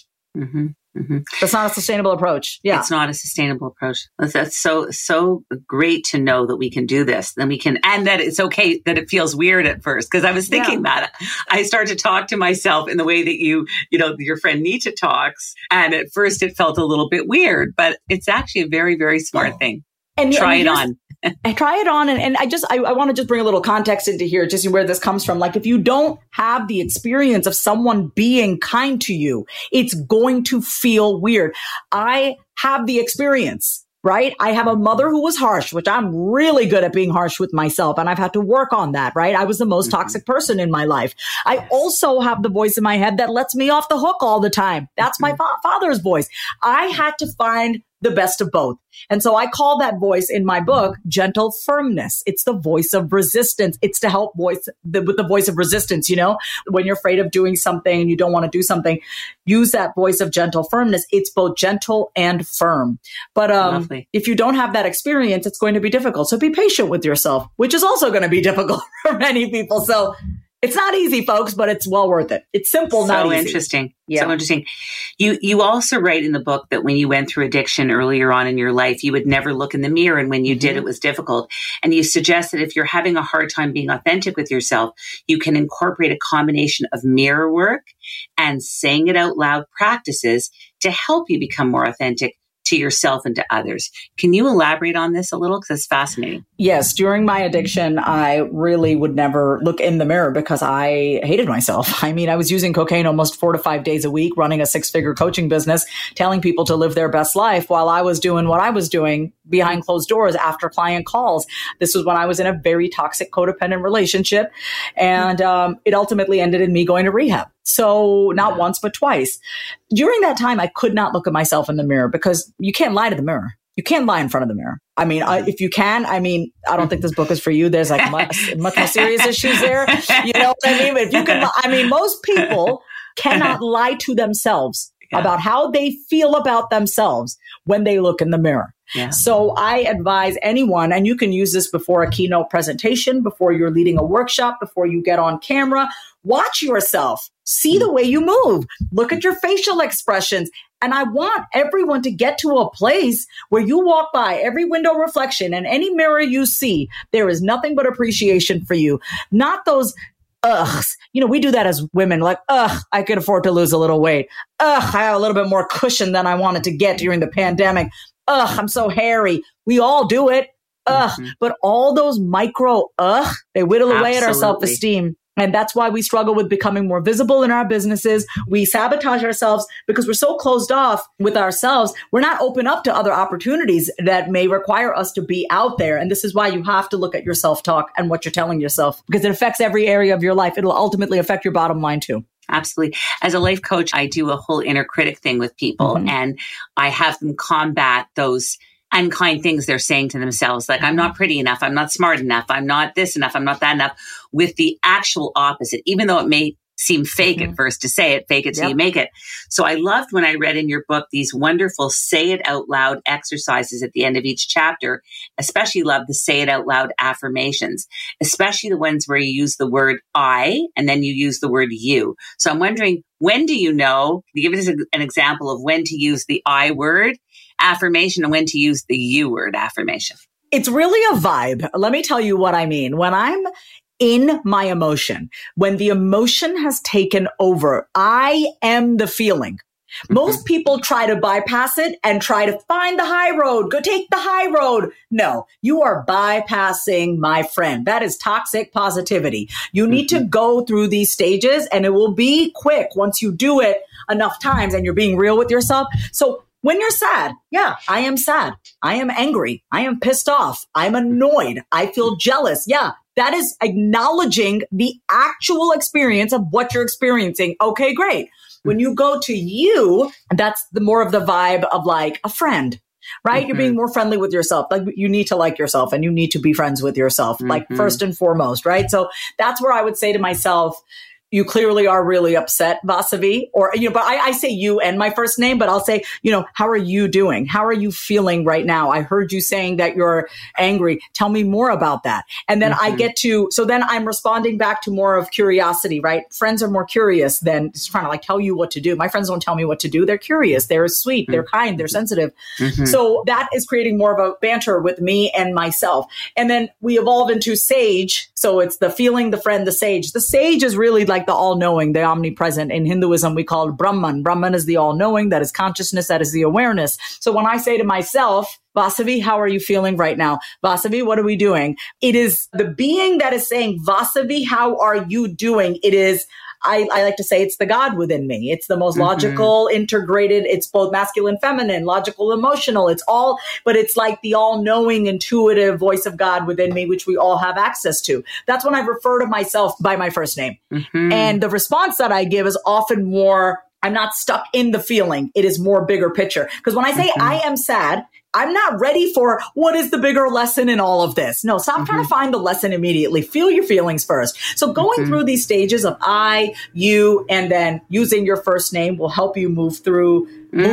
[SPEAKER 3] That's not a sustainable approach. Yeah.
[SPEAKER 2] It's not a sustainable approach. That's so great to know that we can do this. Then we can, and that it's okay that it feels weird at first. Cause I was thinking that I started to talk to myself in the way that your friend Nietzsche talks. And at first it felt a little bit weird, but it's actually a very, very smart thing. And try it on.
[SPEAKER 3] I try it on. And I want to just bring a little context into here, just where this comes from. Like, if you don't have the experience of someone being kind to you, it's going to feel weird. I have the experience, right? I have a mother who was harsh, which I'm really good at being harsh with myself. And I've had to work on that, right? I was the most toxic person in my life. I also have the voice in my head that lets me off the hook all the time. That's my father's voice. I had to find the best of both. And so I call that voice in my book, gentle firmness. It's the voice of resistance. It's to help with the voice of resistance. When you're afraid of doing something and you don't want to do something, use that voice of gentle firmness. It's both gentle and firm. But if you don't have that experience, it's going to be difficult. So be patient with yourself, which is also going to be difficult for many people. So it's not easy, folks, but it's well worth it. It's simple, not easy.
[SPEAKER 2] So interesting. Yeah. So interesting. You also write in the book that when you went through addiction earlier on in your life, you would never look in the mirror. And when you did, it was difficult. And you suggest that if you're having a hard time being authentic with yourself, you can incorporate a combination of mirror work and saying it out loud practices to help you become more authentic to yourself and to others. Can you elaborate on this a little? Because it's fascinating.
[SPEAKER 3] Yes. During my addiction, I really would never look in the mirror because I hated myself. I mean, I was using cocaine almost 4 to 5 days a week, running a 6-figure coaching business, telling people to live their best life while I was doing what I was doing behind closed doors after client calls. This was when I was in a very toxic codependent relationship. And it ultimately ended in me going to rehab. So not once, but twice. During that time, I could not look at myself in the mirror because you can't lie to the mirror. You can't lie in front of the mirror. I mean, if you can, I don't think this book is for you. There's like much more serious issues there. You know what I mean? But if you can, most people cannot lie to themselves about how they feel about themselves when they look in the mirror. Yeah. So I advise anyone, and you can use this before a keynote presentation, before you're leading a workshop, before you get on camera, watch yourself, see the way you move, look at your facial expressions. And I want everyone to get to a place where you walk by every window reflection and any mirror you see, there is nothing but appreciation for you. Not those ugh. We do that as women, like, ugh, I could afford to lose a little weight. Ugh, I have a little bit more cushion than I wanted to get during the pandemic. Ugh, I'm so hairy. We all do it. Ugh. Mm-hmm. But all those micro they whittle away at our self-esteem. And that's why we struggle with becoming more visible in our businesses. We sabotage ourselves because we're so closed off with ourselves. We're not open up to other opportunities that may require us to be out there. And this is why you have to look at your self-talk and what you're telling yourself, because it affects every area of your life. It'll ultimately affect your bottom line too.
[SPEAKER 2] Absolutely. As a life coach, I do a whole inner critic thing with people, and I have them combat those unkind things they're saying to themselves, like, I'm not pretty enough, I'm not smart enough, I'm not this enough, I'm not that enough, with the actual opposite, even though it may seem fake at first to say it, fake it till you make it. So I loved when I read in your book these wonderful say it out loud exercises at the end of each chapter, especially love the say it out loud affirmations, especially the ones where you use the word I and then you use the word you. So I'm wondering, when do you know, can you give us an example of when to use the I word affirmation and when to use the you word affirmation?
[SPEAKER 3] It's really a vibe. Let me tell you what I mean. When I'm in my emotion, when the emotion has taken over, I am the feeling. Most people try to bypass it and try to find the high road, go take the high road. No, you are bypassing, my friend. That is toxic positivity. You need to go through these stages, and it will be quick once you do it enough times and you're being real with yourself. So when you're sad, yeah, I am sad. I am angry. I am pissed off. I'm annoyed. I feel jealous. Yeah, that is acknowledging the actual experience of what you're experiencing. Okay, great. When you go to you, that's the more of the vibe of like a friend, right? You're being more friendly with yourself. Like, you need to like yourself and you need to be friends with yourself, like first and foremost, right? So that's where I would say to myself, you clearly are really upset, Vasavi, or, but I say you and my first name, but I'll say, how are you doing? How are you feeling right now? I heard you saying that you're angry. Tell me more about that. And then I get to, so then I'm responding back to more of curiosity, right? Friends are more curious than just trying to like tell you what to do. My friends don't tell me what to do. They're curious. They're sweet. They're kind. They're sensitive. So that is creating more of a banter with me and myself. And then we evolve into sage. So it's the feeling, the friend, the sage. The sage is really like the all-knowing, the omnipresent. In Hinduism, we call it Brahman. Brahman is the all-knowing, that is consciousness, that is the awareness. So when I say to myself, Vasavi, how are you feeling right now? Vasavi, what are we doing? It is the being that is saying, Vasavi, how are you doing? It is, I like to say, it's the God within me. It's the most logical, integrated. It's both masculine, feminine, logical, emotional. It's all, but it's like the all-knowing, intuitive voice of God within me, which we all have access to. That's when I refer to myself by my first name. And the response that I give is often more, I'm not stuck in the feeling. It is more bigger picture. Because when I say I am sad, I'm not ready for what is the bigger lesson in all of this. No, stop trying to find the lesson immediately. Feel your feelings first. So going through these stages of I, you, and then using your first name will help you move through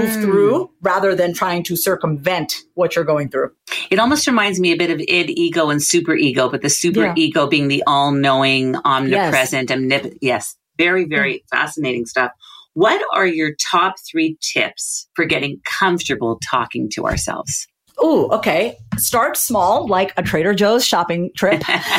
[SPEAKER 3] rather than trying to circumvent what you're going through.
[SPEAKER 2] It almost reminds me a bit of id, ego, and super ego, but the super ego being the all-knowing, omnipresent, omnipotent. Yes. Very, very fascinating stuff. What are your top 3 tips for getting comfortable talking to ourselves?
[SPEAKER 3] Oh, okay. Start small, like a Trader Joe's shopping trip.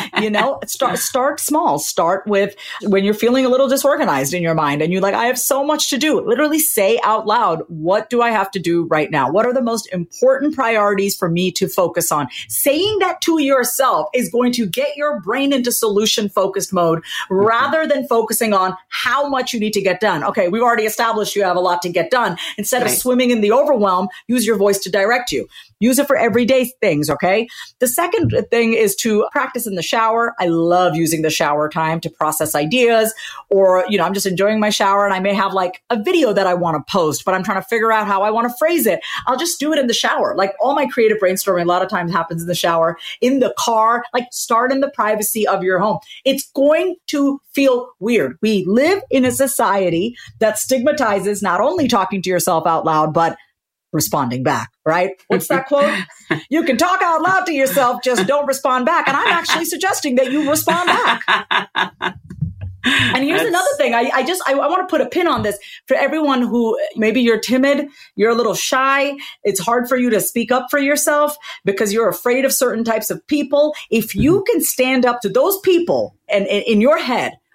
[SPEAKER 3] Start small. Start with when you're feeling a little disorganized in your mind and you're like, I have so much to do. Literally say out loud, what do I have to do right now? What are the most important priorities for me to focus on? Saying that to yourself is going to get your brain into solution focused mode rather than focusing on how much you need to get done. Okay, we've already established you have a lot to get done. Instead of swimming in the overwhelm, use your voice to direct you. Use it for everyday things, okay? The second thing is to practice in the shower. I love using the shower time to process ideas, or, I'm just enjoying my shower and I may have like a video that I want to post, but I'm trying to figure out how I want to phrase it. I'll just do it in the shower. Like all my creative brainstorming a lot of times happens in the shower, in the car, like start in the privacy of your home. It's going to feel weird. We live in a society that stigmatizes not only talking to yourself out loud, but responding back, right? What's that quote? You can talk out loud to yourself, just don't respond back. And I'm actually suggesting that you respond back. And here's another thing. I want to put a pin on this for everyone who maybe you're timid, you're a little shy. It's hard for you to speak up for yourself because you're afraid of certain types of people. If you can stand up to those people and in your head,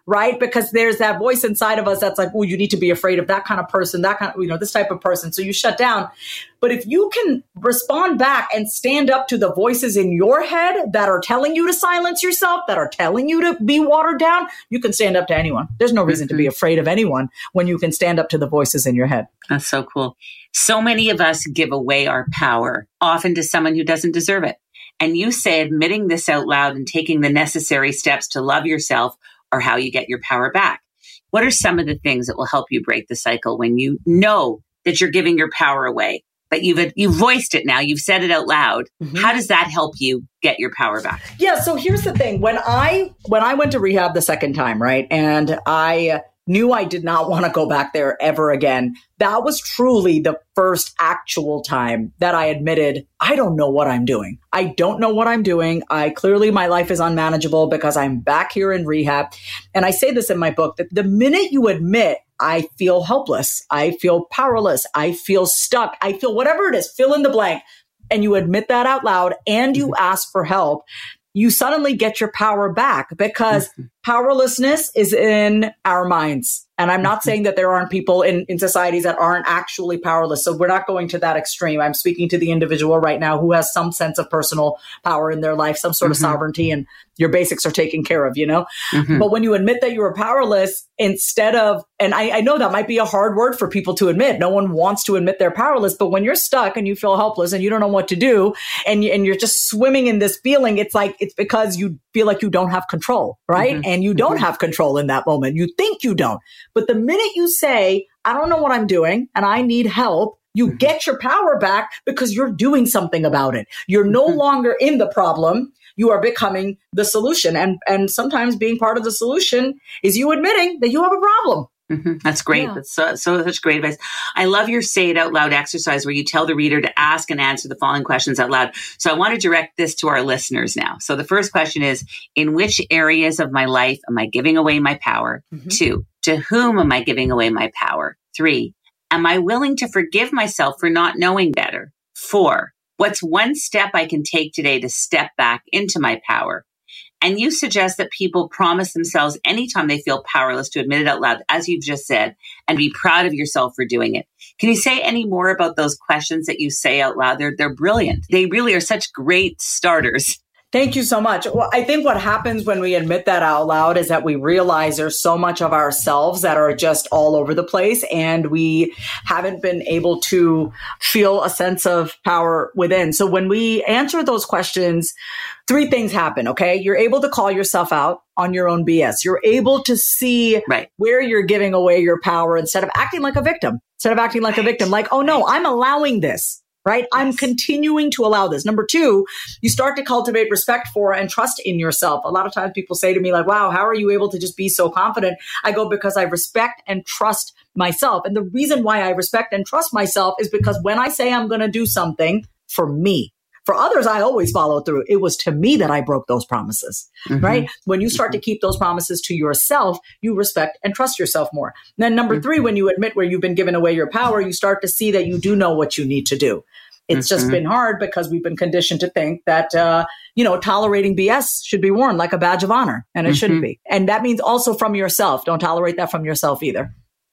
[SPEAKER 3] right? Because there's that voice inside of us that's like, oh, you need to be afraid of that kind of person, that kind of, this type of person. So you shut down. But if you can respond back and stand up to the voices in your head that are telling you to silence yourself, that are telling you to be watered down, you can stand up to anyone. There's no reason to be afraid of anyone when you can stand up to the voices in your head.
[SPEAKER 2] That's so cool. So many of us give away our power, often to someone who doesn't deserve it. And you say admitting this out loud and taking the necessary steps to love yourself are how you get your power back. What are some of the things that will help you break the cycle when you know that you're giving your power away, but you've voiced it now, you've said it out loud? How does that help you get your power back?
[SPEAKER 3] Yeah. So here's the thing. When I went to rehab the second time, right, and I knew I did not want to go back there ever again, that was truly the first actual time that I admitted, I don't know what I'm doing. I don't know what I'm doing. Clearly my life is unmanageable because I'm back here in rehab. And I say this in my book, that the minute you admit, I feel helpless, I feel powerless, I feel stuck, I feel whatever it is, fill in the blank, and you admit that out loud and you ask for help, you suddenly get your power back, because powerlessness is in our minds. And I'm not saying that there aren't people in societies that aren't actually powerless. So we're not going to that extreme. I'm speaking to the individual right now who has some sense of personal power in their life, some sort of sovereignty, and your basics are taken care of, But when you admit that you are powerless, instead of, and I know that might be a hard word for people to admit. No one wants to admit they're powerless, but when you're stuck and you feel helpless and you don't know what to do, and you're just swimming in this feeling, it's because you feel like you don't have control, right? And you don't have control in that moment. You think you don't. But the minute you say, I don't know what I'm doing and I need help, you get your power back because you're doing something about it. You're no longer in the problem. You are becoming the solution. And sometimes being part of the solution is you admitting that you have a problem.
[SPEAKER 2] That's great. Yeah. That's such great advice. I love your say it out loud exercise where you tell the reader to ask and answer the following questions out loud. So I want to direct this to our listeners now. So the first question is, in which areas of my life am I giving away my power? 2, to whom am I giving away my power? 3, am I willing to forgive myself for not knowing better? 4, what's one step I can take today to step back into my power? And you suggest that people promise themselves anytime they feel powerless to admit it out loud, as you've just said, and be proud of yourself for doing it. Can you say any more about those questions that you say out loud? They're brilliant. They really are such great starters.
[SPEAKER 3] Thank you so much. Well, I think what happens when we admit that out loud is that we realize there's so much of ourselves that are just all over the place, and we haven't been able to feel a sense of power within. So when we answer those questions, 3 things happen, okay? You're able to call yourself out on your own BS. You're able to see where you're giving away your power instead of acting like a victim. Like, oh no, I'm allowing this. Right? Yes. I'm continuing to allow this. Number 2, you start to cultivate respect for and trust in yourself. A lot of times people say to me like, wow, how are you able to just be so confident? I go, because I respect and trust myself. And the reason why I respect and trust myself is because when I say I'm going to do something for me, for others, I always follow through. It was to me that I broke those promises, right? When you start to keep those promises to yourself, you respect and trust yourself more. And then number 3, when you admit where you've been given away your power, you start to see that you do know what you need to do. It's just been hard because we've been conditioned to think that, tolerating BS should be worn like a badge of honor, and it shouldn't be. And that means also from yourself. Don't tolerate that from yourself either.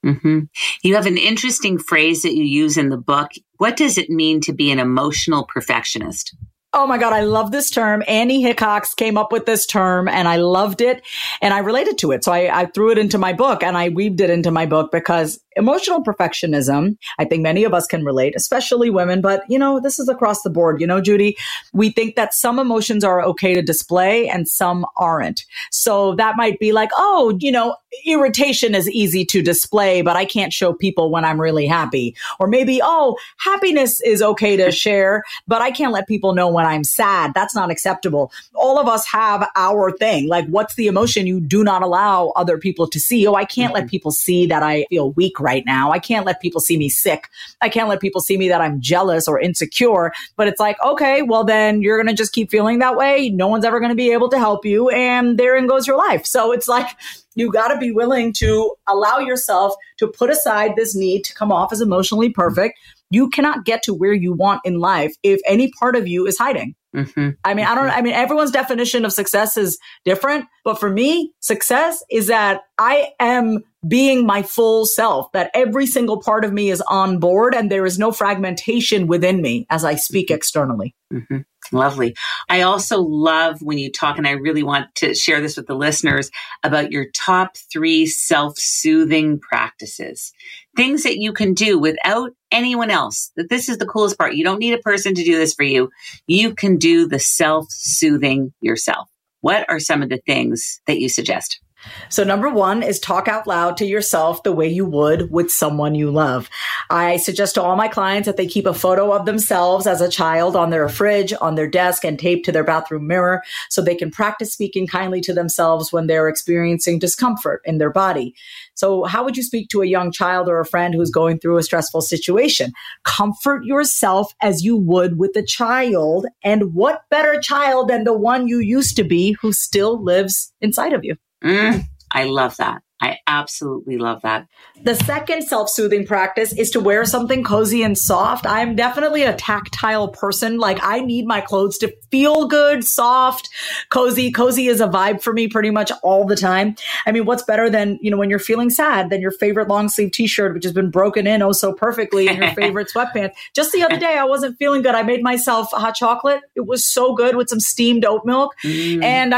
[SPEAKER 2] You have an interesting phrase that you use in the book. What does it mean to be an emotional perfectionist?
[SPEAKER 3] Oh my God, I love this term. Annie Hickox came up with this term and I loved it and I related to it. So I threw it into my book and I weaved it into my book because emotional perfectionism, I think many of us can relate, especially women, but this is across the board. Judy, we think that some emotions are okay to display and some aren't. So that might be like, irritation is easy to display, but I can't show people when I'm really happy. Or maybe, happiness is okay to share, but I can't let people know when I'm sad. That's not acceptable. All of us have our thing. Like, what's the emotion you do not allow other people to see? I can't let people see that I feel weak right now. I can't let people see me sick. I can't let people see me that I'm jealous or insecure. But it's like, okay, well then you're going to just keep feeling that way. No one's ever going to be able to help you. And therein goes your life. So it's like, you got to be willing to allow yourself to put aside this need to come off as emotionally perfect. You cannot get to where you want in life if any part of you is hiding.
[SPEAKER 2] Mm-hmm.
[SPEAKER 3] I mean, everyone's definition of success is different, but for me, success is that I am being my full self, that every single part of me is on board and there is no fragmentation within me as I speak externally.
[SPEAKER 2] Mm-hmm. Lovely. I also love when you talk, and I really want to share this with the listeners, about your top 3 self-soothing practices, things that you can do without anyone else. That this is the coolest part. You don't need a person to do this for you. You can do the self-soothing yourself. What are some of the things that you suggest?
[SPEAKER 3] So number 1 is talk out loud to yourself the way you would with someone you love. I suggest to all my clients that they keep a photo of themselves as a child on their fridge, on their desk, and taped to their bathroom mirror so they can practice speaking kindly to themselves when they're experiencing discomfort in their body. So how would you speak to a young child or a friend who's going through a stressful situation? Comfort yourself as you would with a child. And what better child than the one you used to be who still lives inside of you?
[SPEAKER 2] I love that. I absolutely love that.
[SPEAKER 3] The second self-soothing practice is to wear something cozy and soft. I'm definitely a tactile person. Like, I need my clothes to feel good, soft, cozy. Cozy is a vibe for me pretty much all the time. I mean, what's better than, when you're feeling sad, than your favorite long sleeve t-shirt, which has been broken in oh so perfectly, and your favorite sweatpants. Just the other day, I wasn't feeling good. I made myself hot chocolate. It was so good with some steamed oat milk. And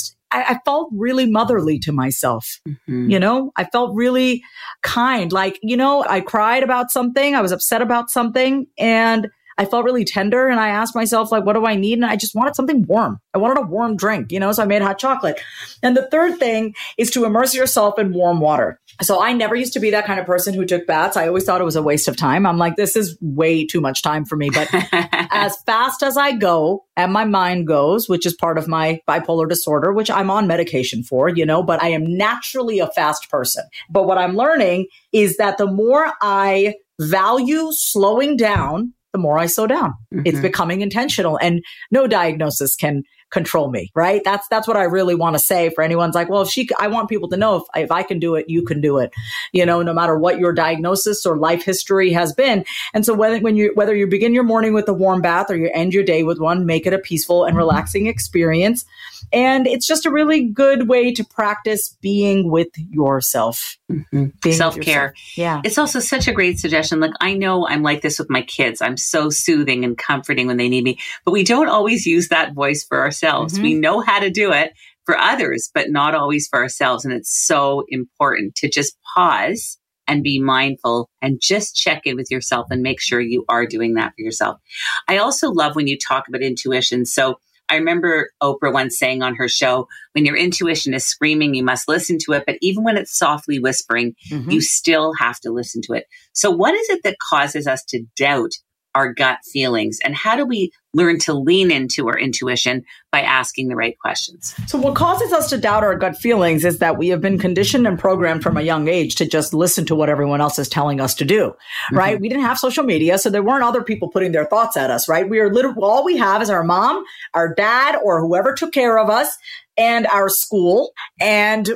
[SPEAKER 3] I felt really motherly to myself. Mm-hmm. I felt really kind. Like, I cried about something. I was upset about something, and I felt really tender. And I asked myself, like, what do I need? And I just wanted something warm. I wanted a warm drink, so I made hot chocolate. And the third thing is to immerse yourself in warm water. So I never used to be that kind of person who took baths. I always thought it was a waste of time. I'm like, this is way too much time for me. But as fast as I go and my mind goes, which is part of my bipolar disorder, which I'm on medication for, but I am naturally a fast person. But what I'm learning is that the more I value slowing down, the more I slow down. Mm-hmm. It's becoming intentional, and no diagnosis can control me, right? That's what I really want to say for anyone's like, well, I want people to know if I can do it, you can do it, no matter what your diagnosis or life history has been. And so whether you begin your morning with a warm bath or you end your day with one, make it a peaceful and relaxing experience. And it's just a really good way to practice being with yourself.
[SPEAKER 2] Mm-hmm. Self-care.
[SPEAKER 3] Yeah.
[SPEAKER 2] It's also such a great suggestion. Like, I know I'm like this with my kids. I'm so soothing and comforting when they need me, but we don't always use that voice for ourselves. Mm-hmm. We know how to do it for others, but not always for ourselves. And it's so important to just pause and be mindful and just check in with yourself and make sure you are doing that for yourself. I also love when you talk about intuition. So I remember Oprah once saying on her show, when your intuition is screaming, you must listen to it. But even when it's softly whispering, you still have to listen to it. So what is it that causes us to doubt our gut feelings? And how do we learn to lean into our intuition by asking the right questions?
[SPEAKER 3] So what causes us to doubt our gut feelings is that we have been conditioned and programmed from a young age to just listen to what everyone else is telling us to do, right? Mm-hmm. We didn't have social media, so there weren't other people putting their thoughts at us, right? We are literally, all we have is our mom, our dad, or whoever took care of us, and our school, and,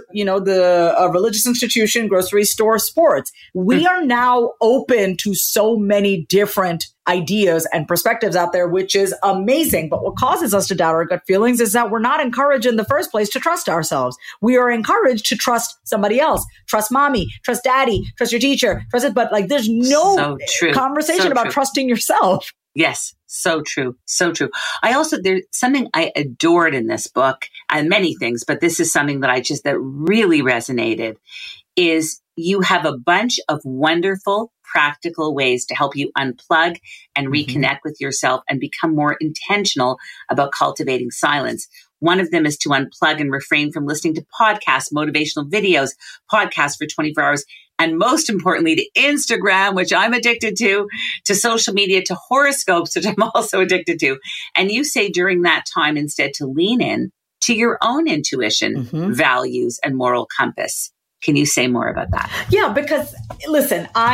[SPEAKER 3] the religious institution, grocery store, sports. We are now open to so many different ideas and perspectives out there, which is amazing. But what causes us to doubt our gut feelings is that we're not encouraged in the first place to trust ourselves. We are encouraged to trust somebody else. Trust mommy, trust daddy, trust your teacher, trust it. But there's no conversation about trusting yourself.
[SPEAKER 2] Yes. So true. So true. There's something I adored in this book, and many things, but this is something that really resonated, is you have a bunch of wonderful, practical ways to help you unplug and reconnect with yourself and become more intentional about cultivating silence. One of them is to unplug and refrain from listening to podcasts, motivational videos, podcasts for 24 hours. And most importantly, to Instagram, which I'm addicted to social media, to horoscopes, which I'm also addicted to. And you say during that time, instead, to lean in to your own intuition, values, and moral compass. Can you say more about that?
[SPEAKER 3] Yeah, because listen, I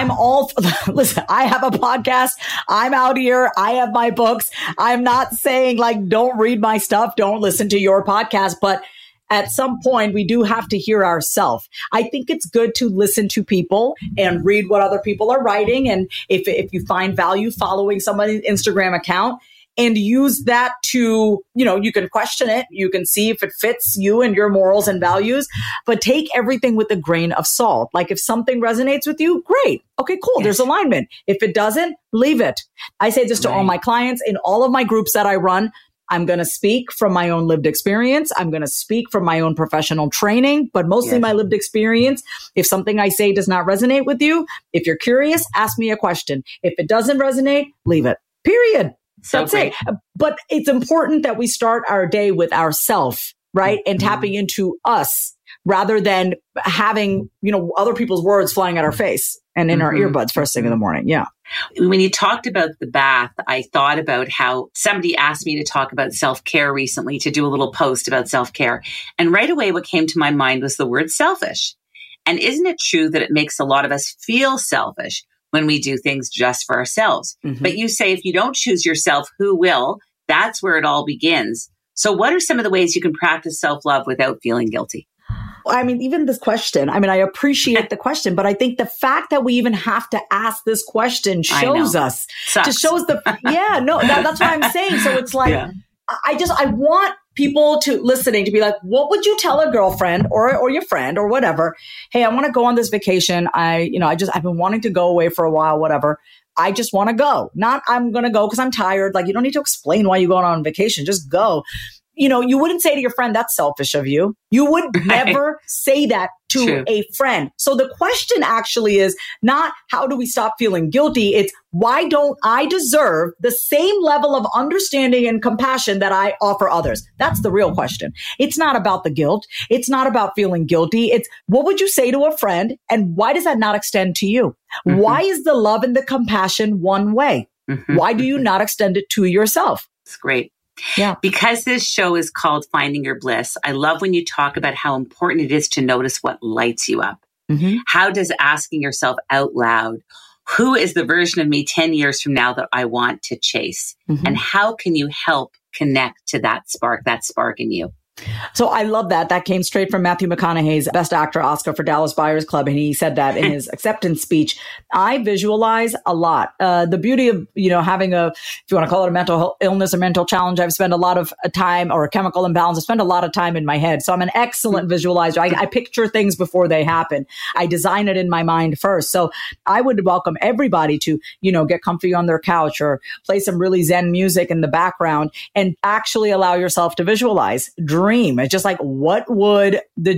[SPEAKER 3] have a podcast. I'm out here. I have my books. I'm not saying don't read my stuff. Don't listen to your podcast. But at some point, we do have to hear ourselves. I think it's good to listen to people and read what other people are writing. And if you find value following somebody's Instagram account, and use that to, you can question it. You can see if it fits you and your morals and values, but take everything with a grain of salt. Like if something resonates with you, great. Okay, cool. There's alignment. If it doesn't, leave it. I say this to all my clients in all of my groups that I run. I'm going to speak from my own lived experience. I'm going to speak from my own professional training, but mostly my lived experience. If something I say does not resonate with you, if you're curious, ask me a question. If it doesn't resonate, leave it. Period.
[SPEAKER 2] So
[SPEAKER 3] that's
[SPEAKER 2] great.
[SPEAKER 3] it. But it's important that we start our day with ourself, right? And tapping into us rather than having, other people's words flying at our face and in our earbuds first thing in the morning. Yeah.
[SPEAKER 2] When you talked about the bath, I thought about how somebody asked me to talk about self-care recently, to do a little post about self-care. And right away, what came to my mind was the word selfish. And isn't it true that it makes a lot of us feel selfish when we do things just for ourselves? But you say, if you don't choose yourself, who will? That's where it all begins. So what are some of the ways you can practice self-love without feeling guilty?
[SPEAKER 3] I mean, even this question, I appreciate the question, but I think the fact that we even have to ask this question shows us.
[SPEAKER 2] Sucks.
[SPEAKER 3] Just shows that's what I'm saying. So it's like, I want people listening to be like, what would you tell a girlfriend or your friend or whatever? Hey, I want to go on this vacation. I've been wanting to go away for a while, whatever. I just want to go. Not I'm going to go because I'm tired. Like, you don't need to explain why you're going on vacation. Just go. You wouldn't say to your friend, that's selfish of you. You would never say that to a friend. So the question actually is not how do we stop feeling guilty? It's why don't I deserve the same level of understanding and compassion that I offer others? That's the real question. It's not about the guilt. It's not about feeling guilty. It's what would you say to a friend? And why does that not extend to you? Why is the love and the compassion one way? Why do you not extend it to yourself?
[SPEAKER 2] It's great.
[SPEAKER 3] Yeah.
[SPEAKER 2] Because this show is called Finding Your Bliss, I love when you talk about how important it is to notice what lights you up. How does asking yourself out loud, who is the version of me 10 years from now that I want to chase? And how can you help connect to that spark in you?
[SPEAKER 3] So I love that. That came straight from Matthew McConaughey's Best Actor Oscar for Dallas Buyers Club. And he said that in his acceptance speech. I visualize a lot. The beauty of, having if you want to call it a mental illness or mental challenge, I've spent a lot of time, or a chemical imbalance, I spend a lot of time in my head. So I'm an excellent visualizer. I picture things before they happen. I design it in my mind first. So I would welcome everybody to, get comfy on their couch or play some really Zen music in the background and actually allow yourself to visualize, dream. It's just like, what would the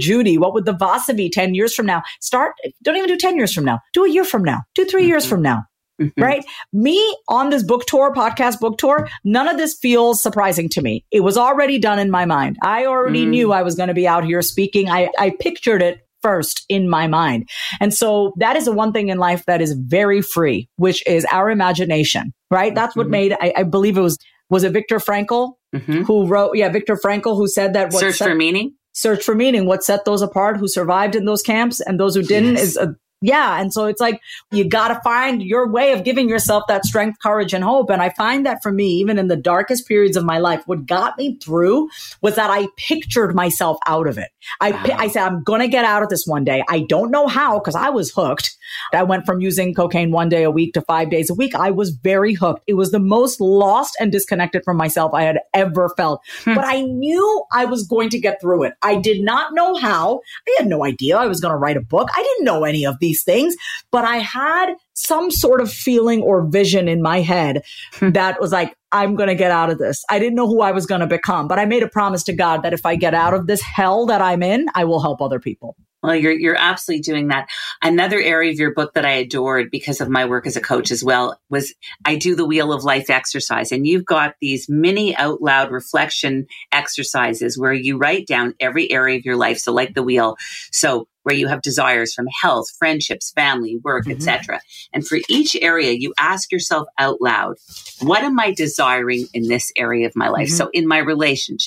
[SPEAKER 3] Vasavi 10 years from now don't even do 10 years from now, do a year from now, do 3 years from now, right? Me on this podcast book tour, none of this feels surprising to me. It was already done in my mind. I already knew I was going to be out here speaking. I pictured it first in my mind. And so that is the one thing in life that is very free, which is our imagination, right? That's what made, I believe it was it Viktor Frankl who wrote, Viktor Frankl, who said that
[SPEAKER 2] Search for Meaning.
[SPEAKER 3] What set those apart, who survived in those camps and those who didn't is and so it's like, you got to find your way of giving yourself that strength, courage, and hope. And I find that for me, even in the darkest periods of my life, what got me through was that I pictured myself out of it. I said, I'm going to get out of this one day. I don't know how, because I was hooked. I went from using cocaine 1 day a week to 5 days a week. I was very hooked. It was the most lost and disconnected from myself I had ever felt. But I knew I was going to get through it. I did not know how. I had no idea I was going to write a book. I didn't know any of these things, but I had some sort of feeling or vision in my head that was like, I'm going to get out of this. I didn't know who I was going to become, but I made a promise to God that if I get out of this hell that I'm in, I will help other people.
[SPEAKER 2] Well, you're absolutely doing that. Another area of your book that I adored because of my work as a coach as well was I do the Wheel of Life exercise. And you've got these mini out loud reflection exercises where you write down every area of your life. So like the wheel. So where you have desires from health, friendships, family, work, etc. And for each area, you ask yourself out loud, what am I desiring in this area of my life? So in my relationship,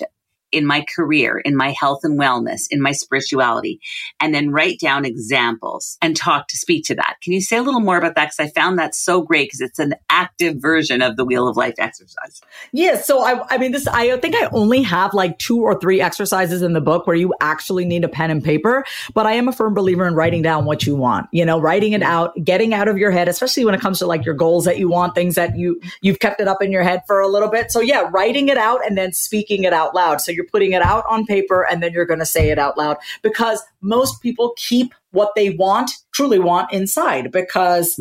[SPEAKER 2] in my career, in my health and wellness, in my spirituality, and then write down examples and speak to that. Can you say a little more about that? Because I found that so great because it's an active version of the Wheel of Life exercise.
[SPEAKER 3] Yeah. So I think I only have like 2 or 3 exercises in the book where you actually need a pen and paper, but I am a firm believer in writing down what you want, writing it out, getting out of your head, especially when it comes to like your goals that you want, things that you've kept it up in your head for a little bit. So yeah, writing it out and then speaking it out loud. So you're putting it out on paper and then you're going to say it out loud, because most people keep what they truly want inside, because,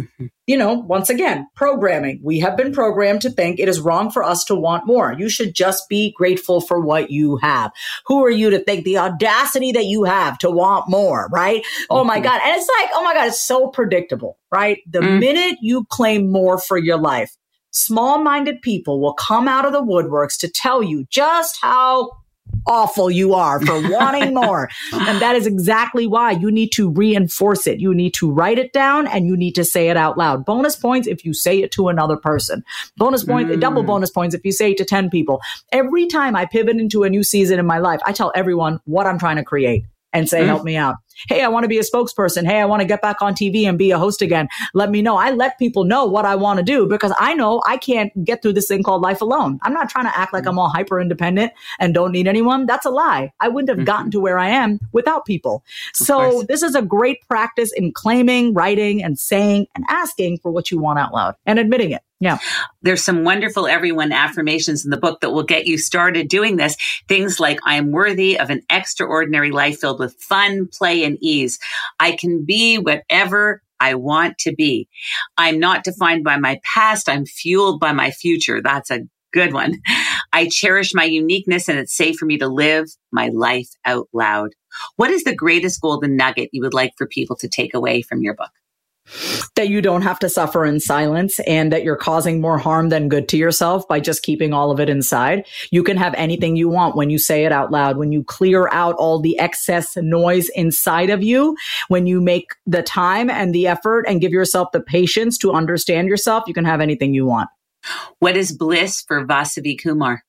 [SPEAKER 3] once again, programming. We have been programmed to think it is wrong for us to want more. You should just be grateful for what you have. Who are you to think the audacity that you have to want more, right? Oh my God. And it's like, oh my God, it's so predictable, right? The minute you claim more for your life, small-minded people will come out of the woodworks to tell you just how awful you are for wanting more. And that is exactly why you need to reinforce it. You need to write it down and you need to say it out loud. Bonus points if you say it to another person. Bonus points, double bonus points if you say it to 10 people. Every time I pivot into a new season in my life, I tell everyone what I'm trying to create and say, help me out. Hey, I want to be a spokesperson. Hey, I want to get back on TV and be a host again. Let me know. I let people know what I want to do because I know I can't get through this thing called life alone. I'm not trying to act like I'm all hyper independent and don't need anyone. That's a lie. I wouldn't have gotten to where I am without people. So this is a great practice in claiming, writing, and saying and asking for what you want out loud and admitting it. Yeah.
[SPEAKER 2] There's some wonderful everyone affirmations in the book that will get you started doing this. Things like, I am worthy of an extraordinary life filled with fun, play, and ease. I can be whatever I want to be. I'm not defined by my past. I'm fueled by my future. That's a good one. I cherish my uniqueness and it's safe for me to live my life out loud. What is the greatest golden nugget you would like for people to take away from your book?
[SPEAKER 3] That you don't have to suffer in silence and that you're causing more harm than good to yourself by just keeping all of it inside. You can have anything you want when you say it out loud, when you clear out all the excess noise inside of you, when you make the time and the effort and give yourself the patience to understand yourself, you can have anything you want.
[SPEAKER 2] What is bliss for Vasavi Kumar?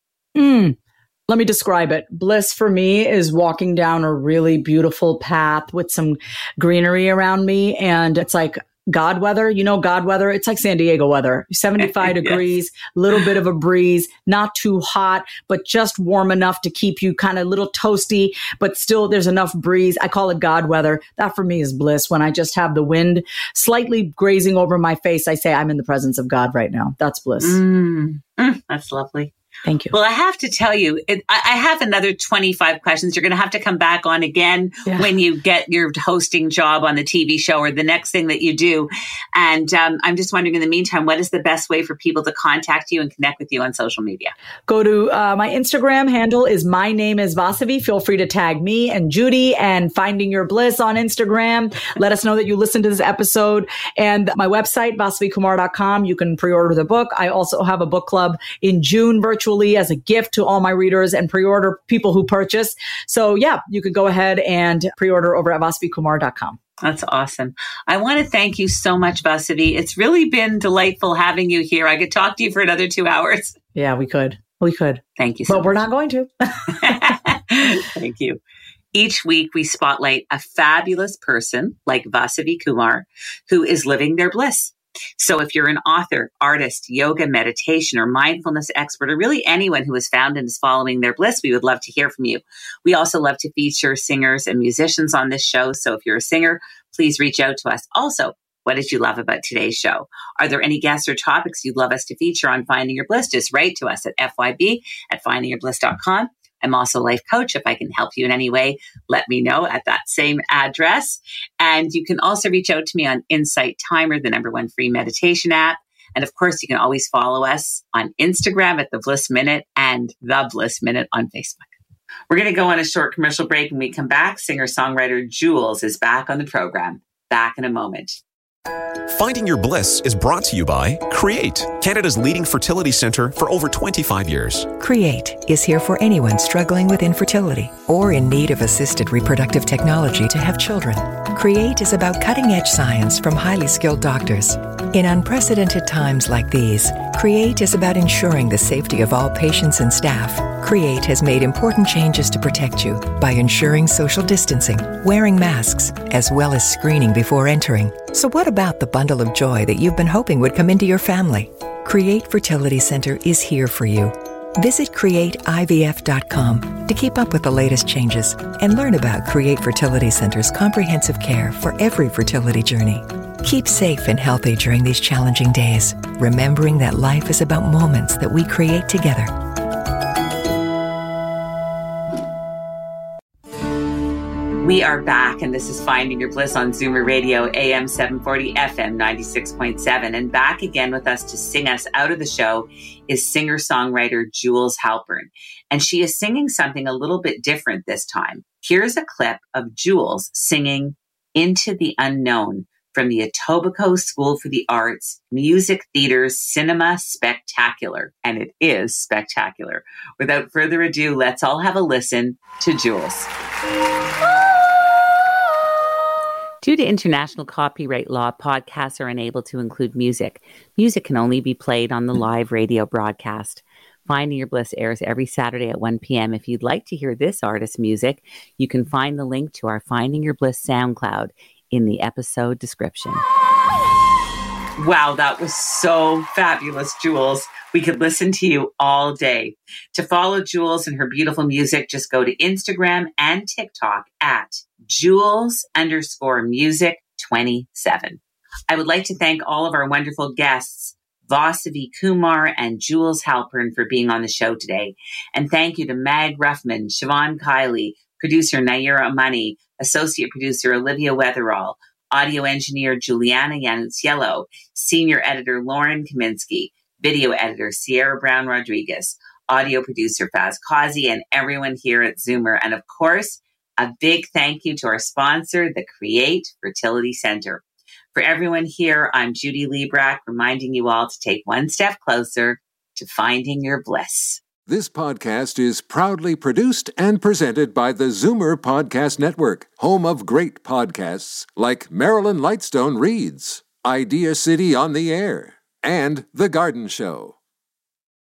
[SPEAKER 3] Let me describe it. Bliss for me is walking down a really beautiful path with some greenery around me. And it's like God weather, God weather. It's like San Diego weather, 75 degrees, little bit of a breeze, not too hot, but just warm enough to keep you kind of a little toasty, but still there's enough breeze. I call it God weather. That for me is bliss. When I just have the wind slightly grazing over my face, I say I'm in the presence of God right now. That's bliss.
[SPEAKER 2] That's lovely.
[SPEAKER 3] Thank you.
[SPEAKER 2] Well, I have to tell you, I have another 25 questions. You're going to have to come back on again when you get your hosting job on the TV show or the next thing that you do. And I'm just wondering, in the meantime, what is the best way for people to contact you and connect with you on social media?
[SPEAKER 3] Go to my Instagram handle is my name is Vasavi. Feel free to tag me and Judy and Finding Your Bliss on Instagram. Let us know that you listened to this episode. And my website, vasavikumar.com. You can pre-order the book. I also have a book club in June virtually as a gift to all my readers and pre-order people who purchase. So yeah, you could go ahead and pre-order over at vasavikumar.com.
[SPEAKER 2] That's awesome. I want to thank you so much, Vasavi. It's really been delightful having you here. I could talk to you for another 2 hours.
[SPEAKER 3] Yeah, we could.
[SPEAKER 2] Thank you so much.
[SPEAKER 3] But we're not going to.
[SPEAKER 2] Thank you. Each week, we spotlight a fabulous person like Vasavi Kumar who is living their bliss. So if you're an author, artist, yoga, meditation, or mindfulness expert, or really anyone who is found and is following their bliss, we would love to hear from you. We also love to feature singers and musicians on this show. So if you're a singer, please reach out to us. Also, what did you love about today's show? Are there any guests or topics you'd love us to feature on Finding Your Bliss? Just write to us at fyb@findingyourbliss.com. I'm also a life coach. If I can help you in any way, let me know at that same address. And you can also reach out to me on Insight Timer, the #1 free meditation app. And of course, you can always follow us on Instagram at The Bliss Minute and The Bliss Minute on Facebook. We're going to go on a short commercial break. When we come back, singer-songwriter Jules is back on the program. Back in a moment.
[SPEAKER 4] Finding Your Bliss is brought to you by Create, Canada's leading fertility centre for over 25 years.
[SPEAKER 5] Create is here for anyone struggling with infertility or in need of assisted reproductive technology to have children. Create is about cutting-edge science from highly skilled doctors. In unprecedented times like these, Create is about ensuring the safety of all patients and staff Create has made important changes to protect you by ensuring social distancing, wearing masks, as well as screening before entering. So what about the bundle of joy that you've been hoping would come into your family? Create Fertility Center is here for you. Visit createivf.com to keep up with the latest changes and learn about Create Fertility Center's comprehensive care for every fertility journey. Keep safe and healthy during these challenging days, remembering that life is about moments that we create together.
[SPEAKER 2] We are back, and this is Finding Your Bliss on Zoomer Radio, AM 740, FM 96.7. And back again with us to sing us out of the show is singer-songwriter Jules Halpern. And she is singing something a little bit different this time. Here's a clip of Jules singing Into the Unknown from the Etobicoke School for the Arts Music Theater's Cinema Spectacular. And it is spectacular. Without further ado, let's all have a listen to Jules. Due to international copyright law, podcasts are unable to include music. Music can only be played on the live radio broadcast. Finding Your Bliss airs every Saturday at 1 p.m. If you'd like to hear this artist's music, you can find the link to our Finding Your Bliss SoundCloud in the episode description. Wow, that was so fabulous, Jules. We could listen to you all day. To follow Jules and her beautiful music, just go to Instagram and TikTok at Jules_music27. I would like to thank all of our wonderful guests, Vasavi Kumar and Jules Halpern, for being on the show today. And thank you to Mag Ruffman, Siobhan Kiley, producer Naira Money, associate producer Olivia Weatherall, audio engineer Juliana Yanuciello, senior editor Lauren Kaminsky, video editor Sierra Brown Rodriguez, audio producer Faz Kazi, and everyone here at Zoomer. And of course, a big thank you to our sponsor, the Create Fertility Center. For everyone here, I'm Judy Liebrecht, reminding you all to take one step closer to finding your bliss.
[SPEAKER 1] This podcast is proudly produced and presented by the Zoomer Podcast Network, home of great podcasts like Marilyn Lightstone Reads, Idea City on the Air, and The Garden Show.